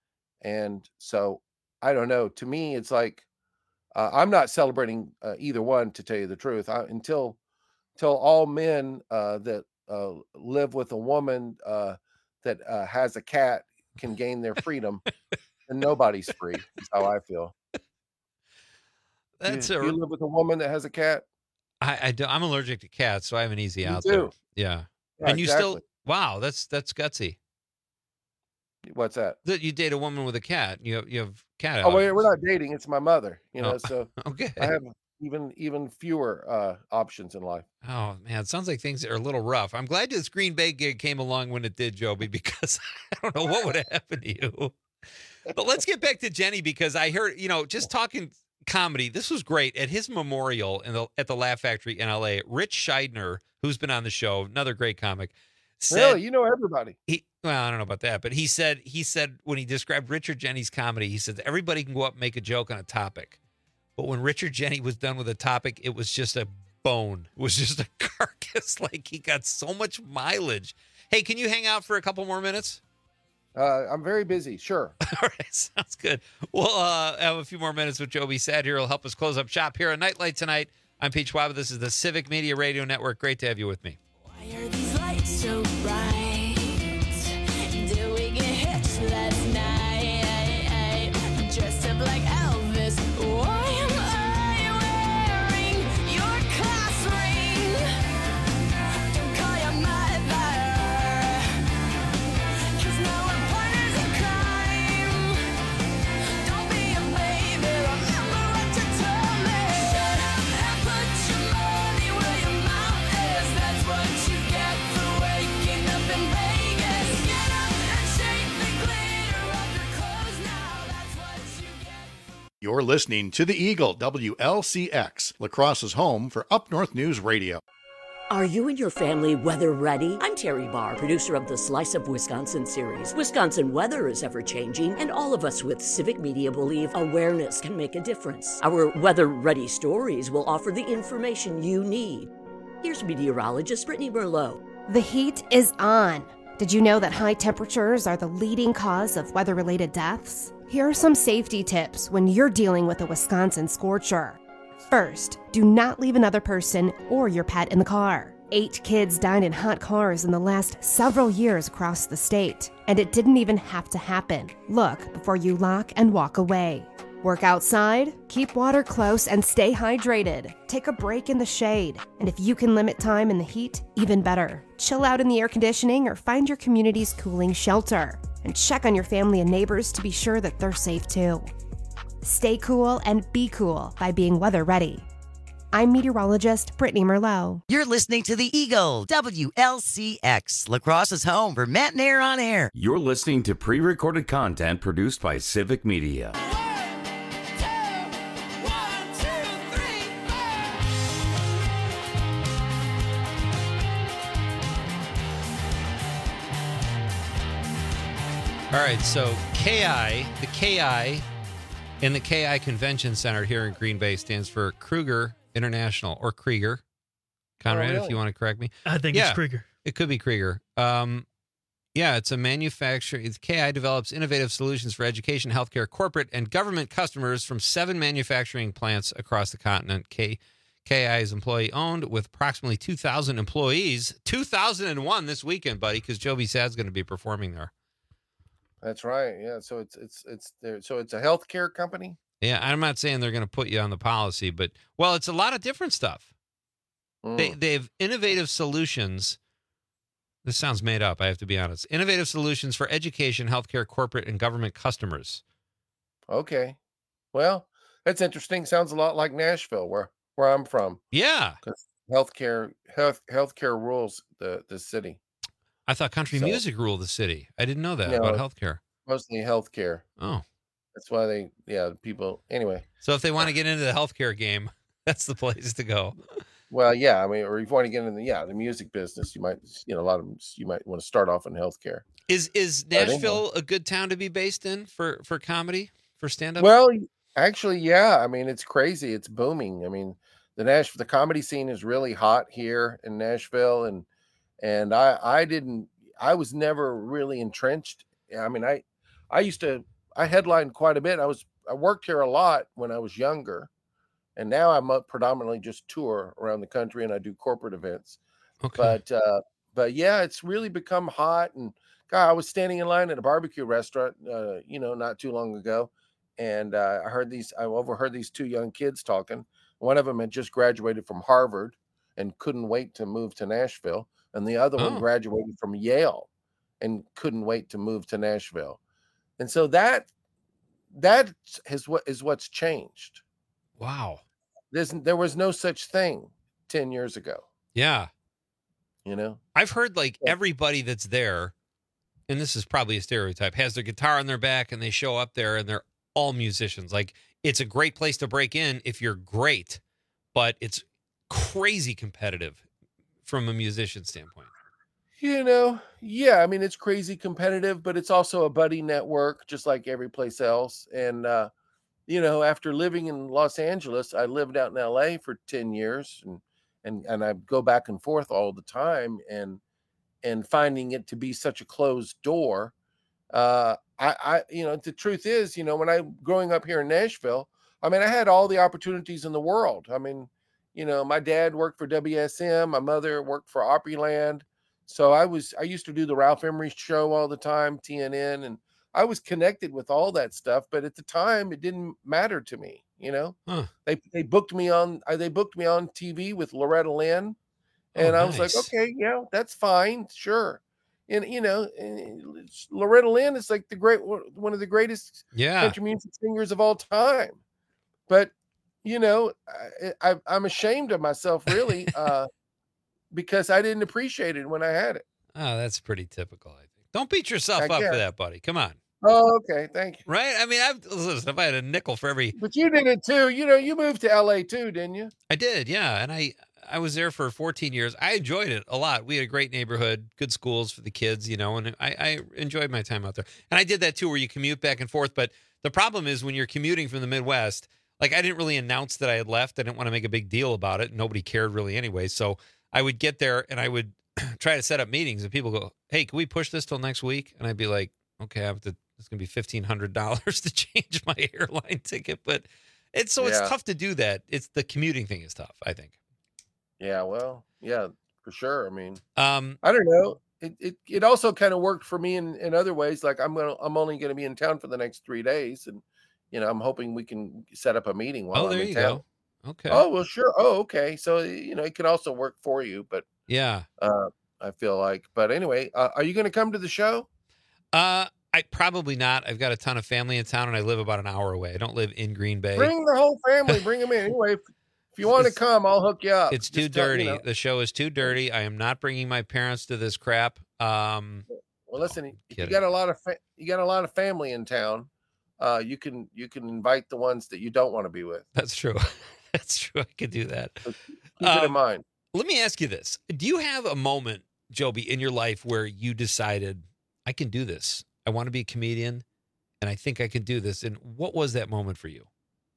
and so I don't know. To me, it's like uh, I'm not celebrating uh, either one, to tell you the truth. I, until until all men uh, that uh, live with a woman uh, that uh, has a cat can gain their freedom, and nobody's free. Is how I feel. That's you, a. you live with a woman that has a cat? I, I do, I'm allergic to cats, so I have an easy Me out there. too. Yeah. Yeah, and you still, exactly. wow, that's that's gutsy. What's that? That you date a woman with a cat. You have, you have cat. Oh, wait, we're allergies. not dating. It's my mother. You know, Oh, so okay. I have even even fewer uh, options in life. Oh man, it sounds like things are a little rough. I'm glad this Green Bay gig came along when it did, Joby, because I don't know what would have happened to you. But let's get back to Jenny, because I heard, you know, just talking comedy. This was great at his memorial in the at the Laugh Factory in L A. Rich Scheidner, who's been on the show, another great comic, said Really, you know everybody. he. Well, I don't know about that, but he said he said when he described Richard Jenny's comedy, he said everybody can go up and make a joke on a topic, but when Richard Jenny was done with a topic, it was just a bone. It was just a carcass. Like he got so much mileage. Hey, can you hang out for a couple more minutes? Uh, I'm very busy. Sure. All right, sounds good. We'll uh, have a few more minutes with Joby Sad here. He'll help us close up shop here on Nightlight tonight. I'm Pete Schwab. This is the Civic Media Radio Network. Great to have you with me. Why are these lights so bright? Did we get hitched last night? Dressed up like Elvis. Why am I wearing your class ring? Don't call your mother, 'cause now we're partners in crime. Don't be a baby, remember what you told me. Shut up and put your money where your mouth is. That's what you get for waking up in You're listening to the Eagle, W L C X, La Crosse's home for Up North News Radio. Are you and your family weather ready? I'm Terry Barr, producer of the Slice of Wisconsin series. Wisconsin weather is ever changing, and all of us with Civic Media believe awareness can make a difference. Our weather ready stories will offer the information you need. Here's meteorologist Brittany Merlot. The heat is on. Did you know that high temperatures are the leading cause of weather-related deaths? Here are some safety tips when you're dealing with a Wisconsin scorcher. First, do not leave another person or your pet in the car. Eight kids died in hot cars in the last several years across the state, and it didn't even have to happen. Look before you lock and walk away. Work outside, keep water close, and stay hydrated. Take a break in the shade, and if you can limit time in the heat, even better. Chill out in the air conditioning or find your community's cooling shelter. And check on your family and neighbors to be sure that they're safe too. Stay cool and be cool by being weather ready. I'm meteorologist Brittany Merlot. You're listening to the Eagle, W L C X, La Crosse's home for Matt and Air on Air. You're listening to pre-recorded content produced by Civic Media. All right, so K I, the K I in the K I Convention Center here in Green Bay stands for Kruger International, or Krieger. Conrad, Oh, really? if you want to correct me. I think it's Krieger. It could be Krieger. Um, yeah, it's a manufacturer. K I develops innovative solutions for education, healthcare, corporate, and government customers from seven manufacturing plants across the continent. K, KI is employee-owned with approximately two thousand employees. two thousand one this weekend, buddy, because Joby Sad's going to be performing there. That's right. Yeah. So it's it's it's there. So it's a healthcare company. Yeah, I'm not saying they're going to put you on the policy, but, well, it's a lot of different stuff. Mm. They they have innovative solutions. This sounds made up, I have to be honest. Innovative solutions for education, healthcare, corporate, and government customers. Okay. Well, that's interesting. Sounds a lot like Nashville, where where I'm from. Yeah. Because healthcare health healthcare rules the the city. I thought country So- music ruled the city. I didn't know that No, about healthcare. Mostly healthcare. Oh. That's why they yeah people anyway. So if they want to get into the healthcare game, that's the place to go. Well, yeah, I mean, or if you want to get in the yeah the music business, you might you know a lot of them you might want to start off in healthcare. Is is I think so. Nashville a good town to be based in for, for comedy, for stand-up? Well, actually, yeah. I mean, it's crazy. It's booming. I mean, the Nash the comedy scene is really hot here in Nashville, and and I I didn't I was never really entrenched. I mean, I I used to I headlined quite a bit. I was I worked here a lot when I was younger, and now I'm up predominantly just tour around the country, and I do corporate events. Okay. But uh, but yeah, it's really become hot. And God, I was standing in line at a barbecue restaurant, uh, you know, not too long ago, and uh, I heard these. I overheard these two young kids talking. One of them had just graduated from Harvard and couldn't wait to move to Nashville, and the other one Oh. graduated from Yale and couldn't wait to move to Nashville. And so that that is what is what's changed. Wow. There's, there was no such thing ten years ago. Yeah. You know, I've heard like everybody that's there, and this is probably a stereotype, has their guitar on their back and they show up there and they're all musicians. Like, it's a great place to break in if you're great, but it's crazy competitive from a musician standpoint. You know, yeah, I mean, it's crazy competitive, but it's also a buddy network, just like every place else. And, uh, you know, after living in Los Angeles, I lived out in L A for ten years, and, and, and I go back and forth all the time, and, and finding it to be such a closed door. Uh, I, I, you know, the truth is, you know, when I growing up here in Nashville, I mean, I had all the opportunities in the world. I mean, you know, my dad worked for W S M, my mother worked for Opryland. So I was, I used to do the Ralph Emery show all the time, T N N, and I was connected with all that stuff. But at the time, it didn't matter to me. You know, Huh. they they booked me on, uh, they booked me on T V with Loretta Lynn, and Oh, I was nice. like, okay, yeah, that's fine, sure. And you know, and it's- Loretta Lynn is like the great one of the greatest Yeah. country music singers of all time. But you know, I, I, I'm ashamed of myself, really. uh, because I didn't appreciate it when I had it. Oh, that's pretty typical, I think. Don't beat yourself I up for guess. that, buddy. Come on. Oh, okay. Thank you. Right? I mean, I've listen, if I had a nickel for every But you did it too. You know, you moved to L A too, didn't you? I did, yeah. And I I was there for fourteen years. I enjoyed it a lot. We had a great neighborhood, good schools for the kids, you know, and I, I enjoyed my time out there. And I did that too, where you commute back and forth. But the problem is when you're commuting from the Midwest, like I didn't really announce that I had left. I didn't want to make a big deal about it. Nobody cared really anyway. So I would get there and I would try to set up meetings and people go, hey, can we push this till next week? And I'd be like, okay, I have to, it's going to be fifteen hundred dollars to change my airline ticket. But it's so Yeah. it's tough to do that. It's the commuting thing is tough, I think. Yeah, well, yeah, for sure. I mean, Um, I don't know. It it, it also kind of worked for me in, in other ways. Like I'm gonna I'm only gonna be in town for the next three days, and you know I'm hoping we can set up a meeting while Oh, I'm there in you town. go. Okay. Oh well, sure. Oh, okay. So you know it could also work for you, but Yeah. uh, I feel like. But anyway, uh, are you going to come to the show? Uh, I probably not. I've got a ton of family in town and I live about an hour away. I don't live in Green Bay. Bring the whole family. Bring them in. Anyway, if, if you want to come, I'll hook you up. It's too Just tell- you dirty. know. The show is too dirty. I am not bringing my parents to this crap. Um, Well, listen, if you kidding. got a lot of fa- you got a lot of family in town. Uh, you can you can invite the ones that you don't want to be with. that's true. That's true. I could do that. Keep it in Um, mind. Let me ask you this. Do you have a moment, Joby, in your life where you decided, I can do this? I want to be a comedian and I think I can do this. And what was that moment for you?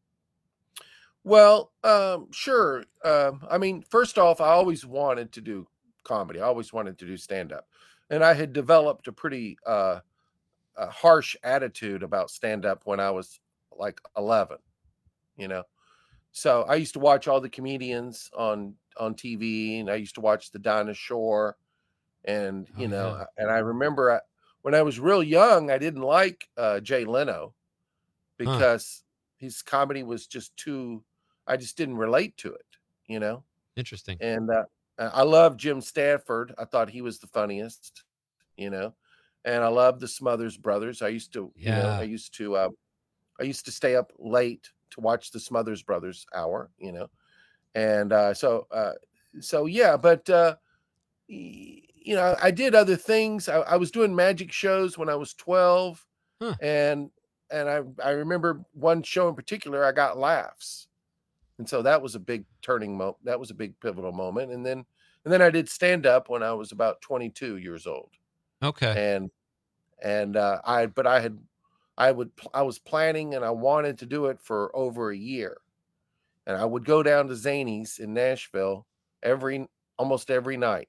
Well, um, sure. Um, I mean, first off, I always wanted to do comedy. I always wanted to do stand up, and I had developed a pretty uh, a harsh attitude about stand up when I was like eleven. You know, so I used to watch all the comedians on on T V, and I used to watch the Dinah Shore, and you Oh, know, yeah. and I remember I, when I was real young, I didn't like uh, Jay Leno because his comedy was just too. I just didn't relate to it, you know. Interesting. And uh, I love Jim Stanford. I thought he was the funniest, you know. And I love the Smothers Brothers. I used to, you know, Yeah. I used to, uh, I used to stay up late to watch the Smothers Brothers hour, you know. And uh, so, uh, so yeah. But uh, y- you know, I did other things. I, I was doing magic shows when I was twelve, Huh. and and I I remember one show in particular. I got laughs. And so that was a big turning moment. That was a big pivotal moment. And then, and then I did stand up when I was about twenty-two years old. Okay. And, and, uh, I, but I had, I would, pl- I was planning and I wanted to do it for over a year. And I would go down to Zany's in Nashville every, almost every night.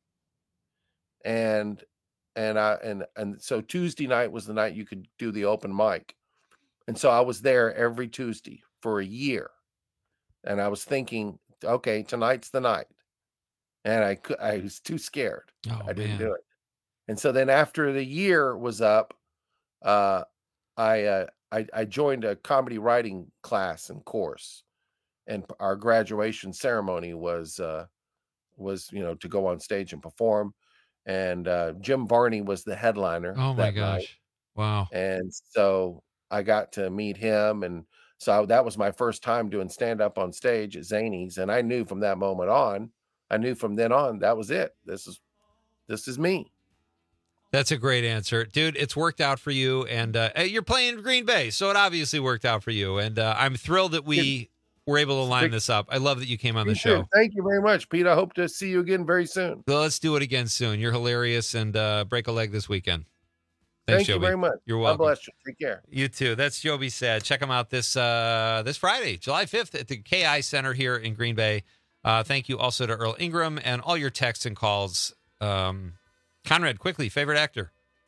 And, and I, and, and so Tuesday night was the night you could do the open mic. And so I was there every Tuesday for a year. And I was thinking, okay, tonight's the night. And I could, I was too scared. Oh, I didn't man. do it. And so then after the year was up, uh, I, uh, I I joined a comedy writing class and course, and p- our graduation ceremony was uh, was you know to go on stage and perform, and uh, Jim Varney was the headliner. Oh my that night. gosh. Wow. And so I got to meet him, and so that was my first time doing stand up on stage at Zany's, and I knew from that moment on, I knew from then on that was it. This is this is me. That's a great answer, dude. It's worked out for you, and uh, you're playing Green Bay, so it obviously worked out for you. And uh, I'm thrilled that we were able to line this up. I love that you came on the Me too. show. Thank you very much, Pete. I hope to see you again very soon. So let's do it again soon. You're hilarious, and uh, break a leg this weekend. Thanks, Thank you Joby. very much. You're God welcome. bless you. Take care. You too. That's Joby Sad. Check him out this uh, this Friday, July fifth, at the K I Center here in Green Bay. Uh, thank you also to Earl Ingram and all your texts and calls. Um, Conrad, quickly, favorite actor.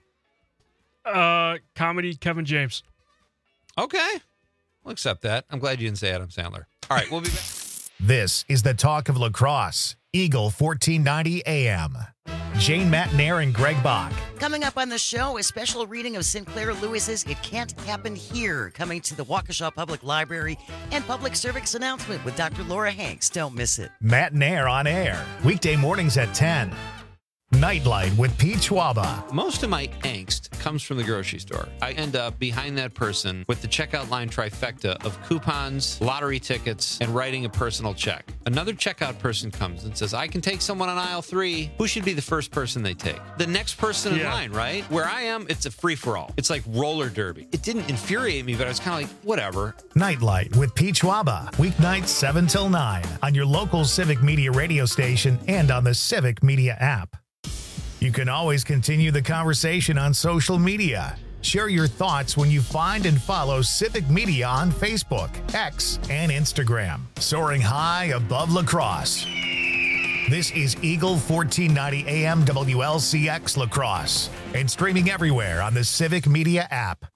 Uh, comedy, Kevin James. Okay. We'll accept that. I'm glad you didn't say Adam Sandler. All right, we'll be back. This is the talk of lacrosse. Eagle fourteen ninety A M. Jane Matnair and Greg Bach. Coming up on the show, a special reading of Sinclair Lewis's It Can't Happen Here, coming to the Waukesha Public Library, and public service announcement with Doctor Laura Hanks. Don't miss it. Matnair on air. Weekday mornings at ten. Nightlight with Pete Schwaba. Most of my angst comes from the grocery store. I end up behind that person with the checkout line trifecta of coupons, lottery tickets, and writing a personal check. Another checkout person comes and says, I can take someone on aisle three. Who should be the first person they take? The next person in Yeah. line, right? Where I am, it's a free-for-all. It's like roller derby. It didn't infuriate me, but I was kind of like, whatever. Nightlight with Pete Schwaba. Weeknights seven till nine on your local Civic Media radio station and on the Civic Media app. You can always continue the conversation on social media. Share your thoughts when you find and follow Civic Media on Facebook, X, and Instagram. Soaring high above La Crosse. This is Eagle fourteen ninety A M W L C X La Crosse and streaming everywhere on the Civic Media app.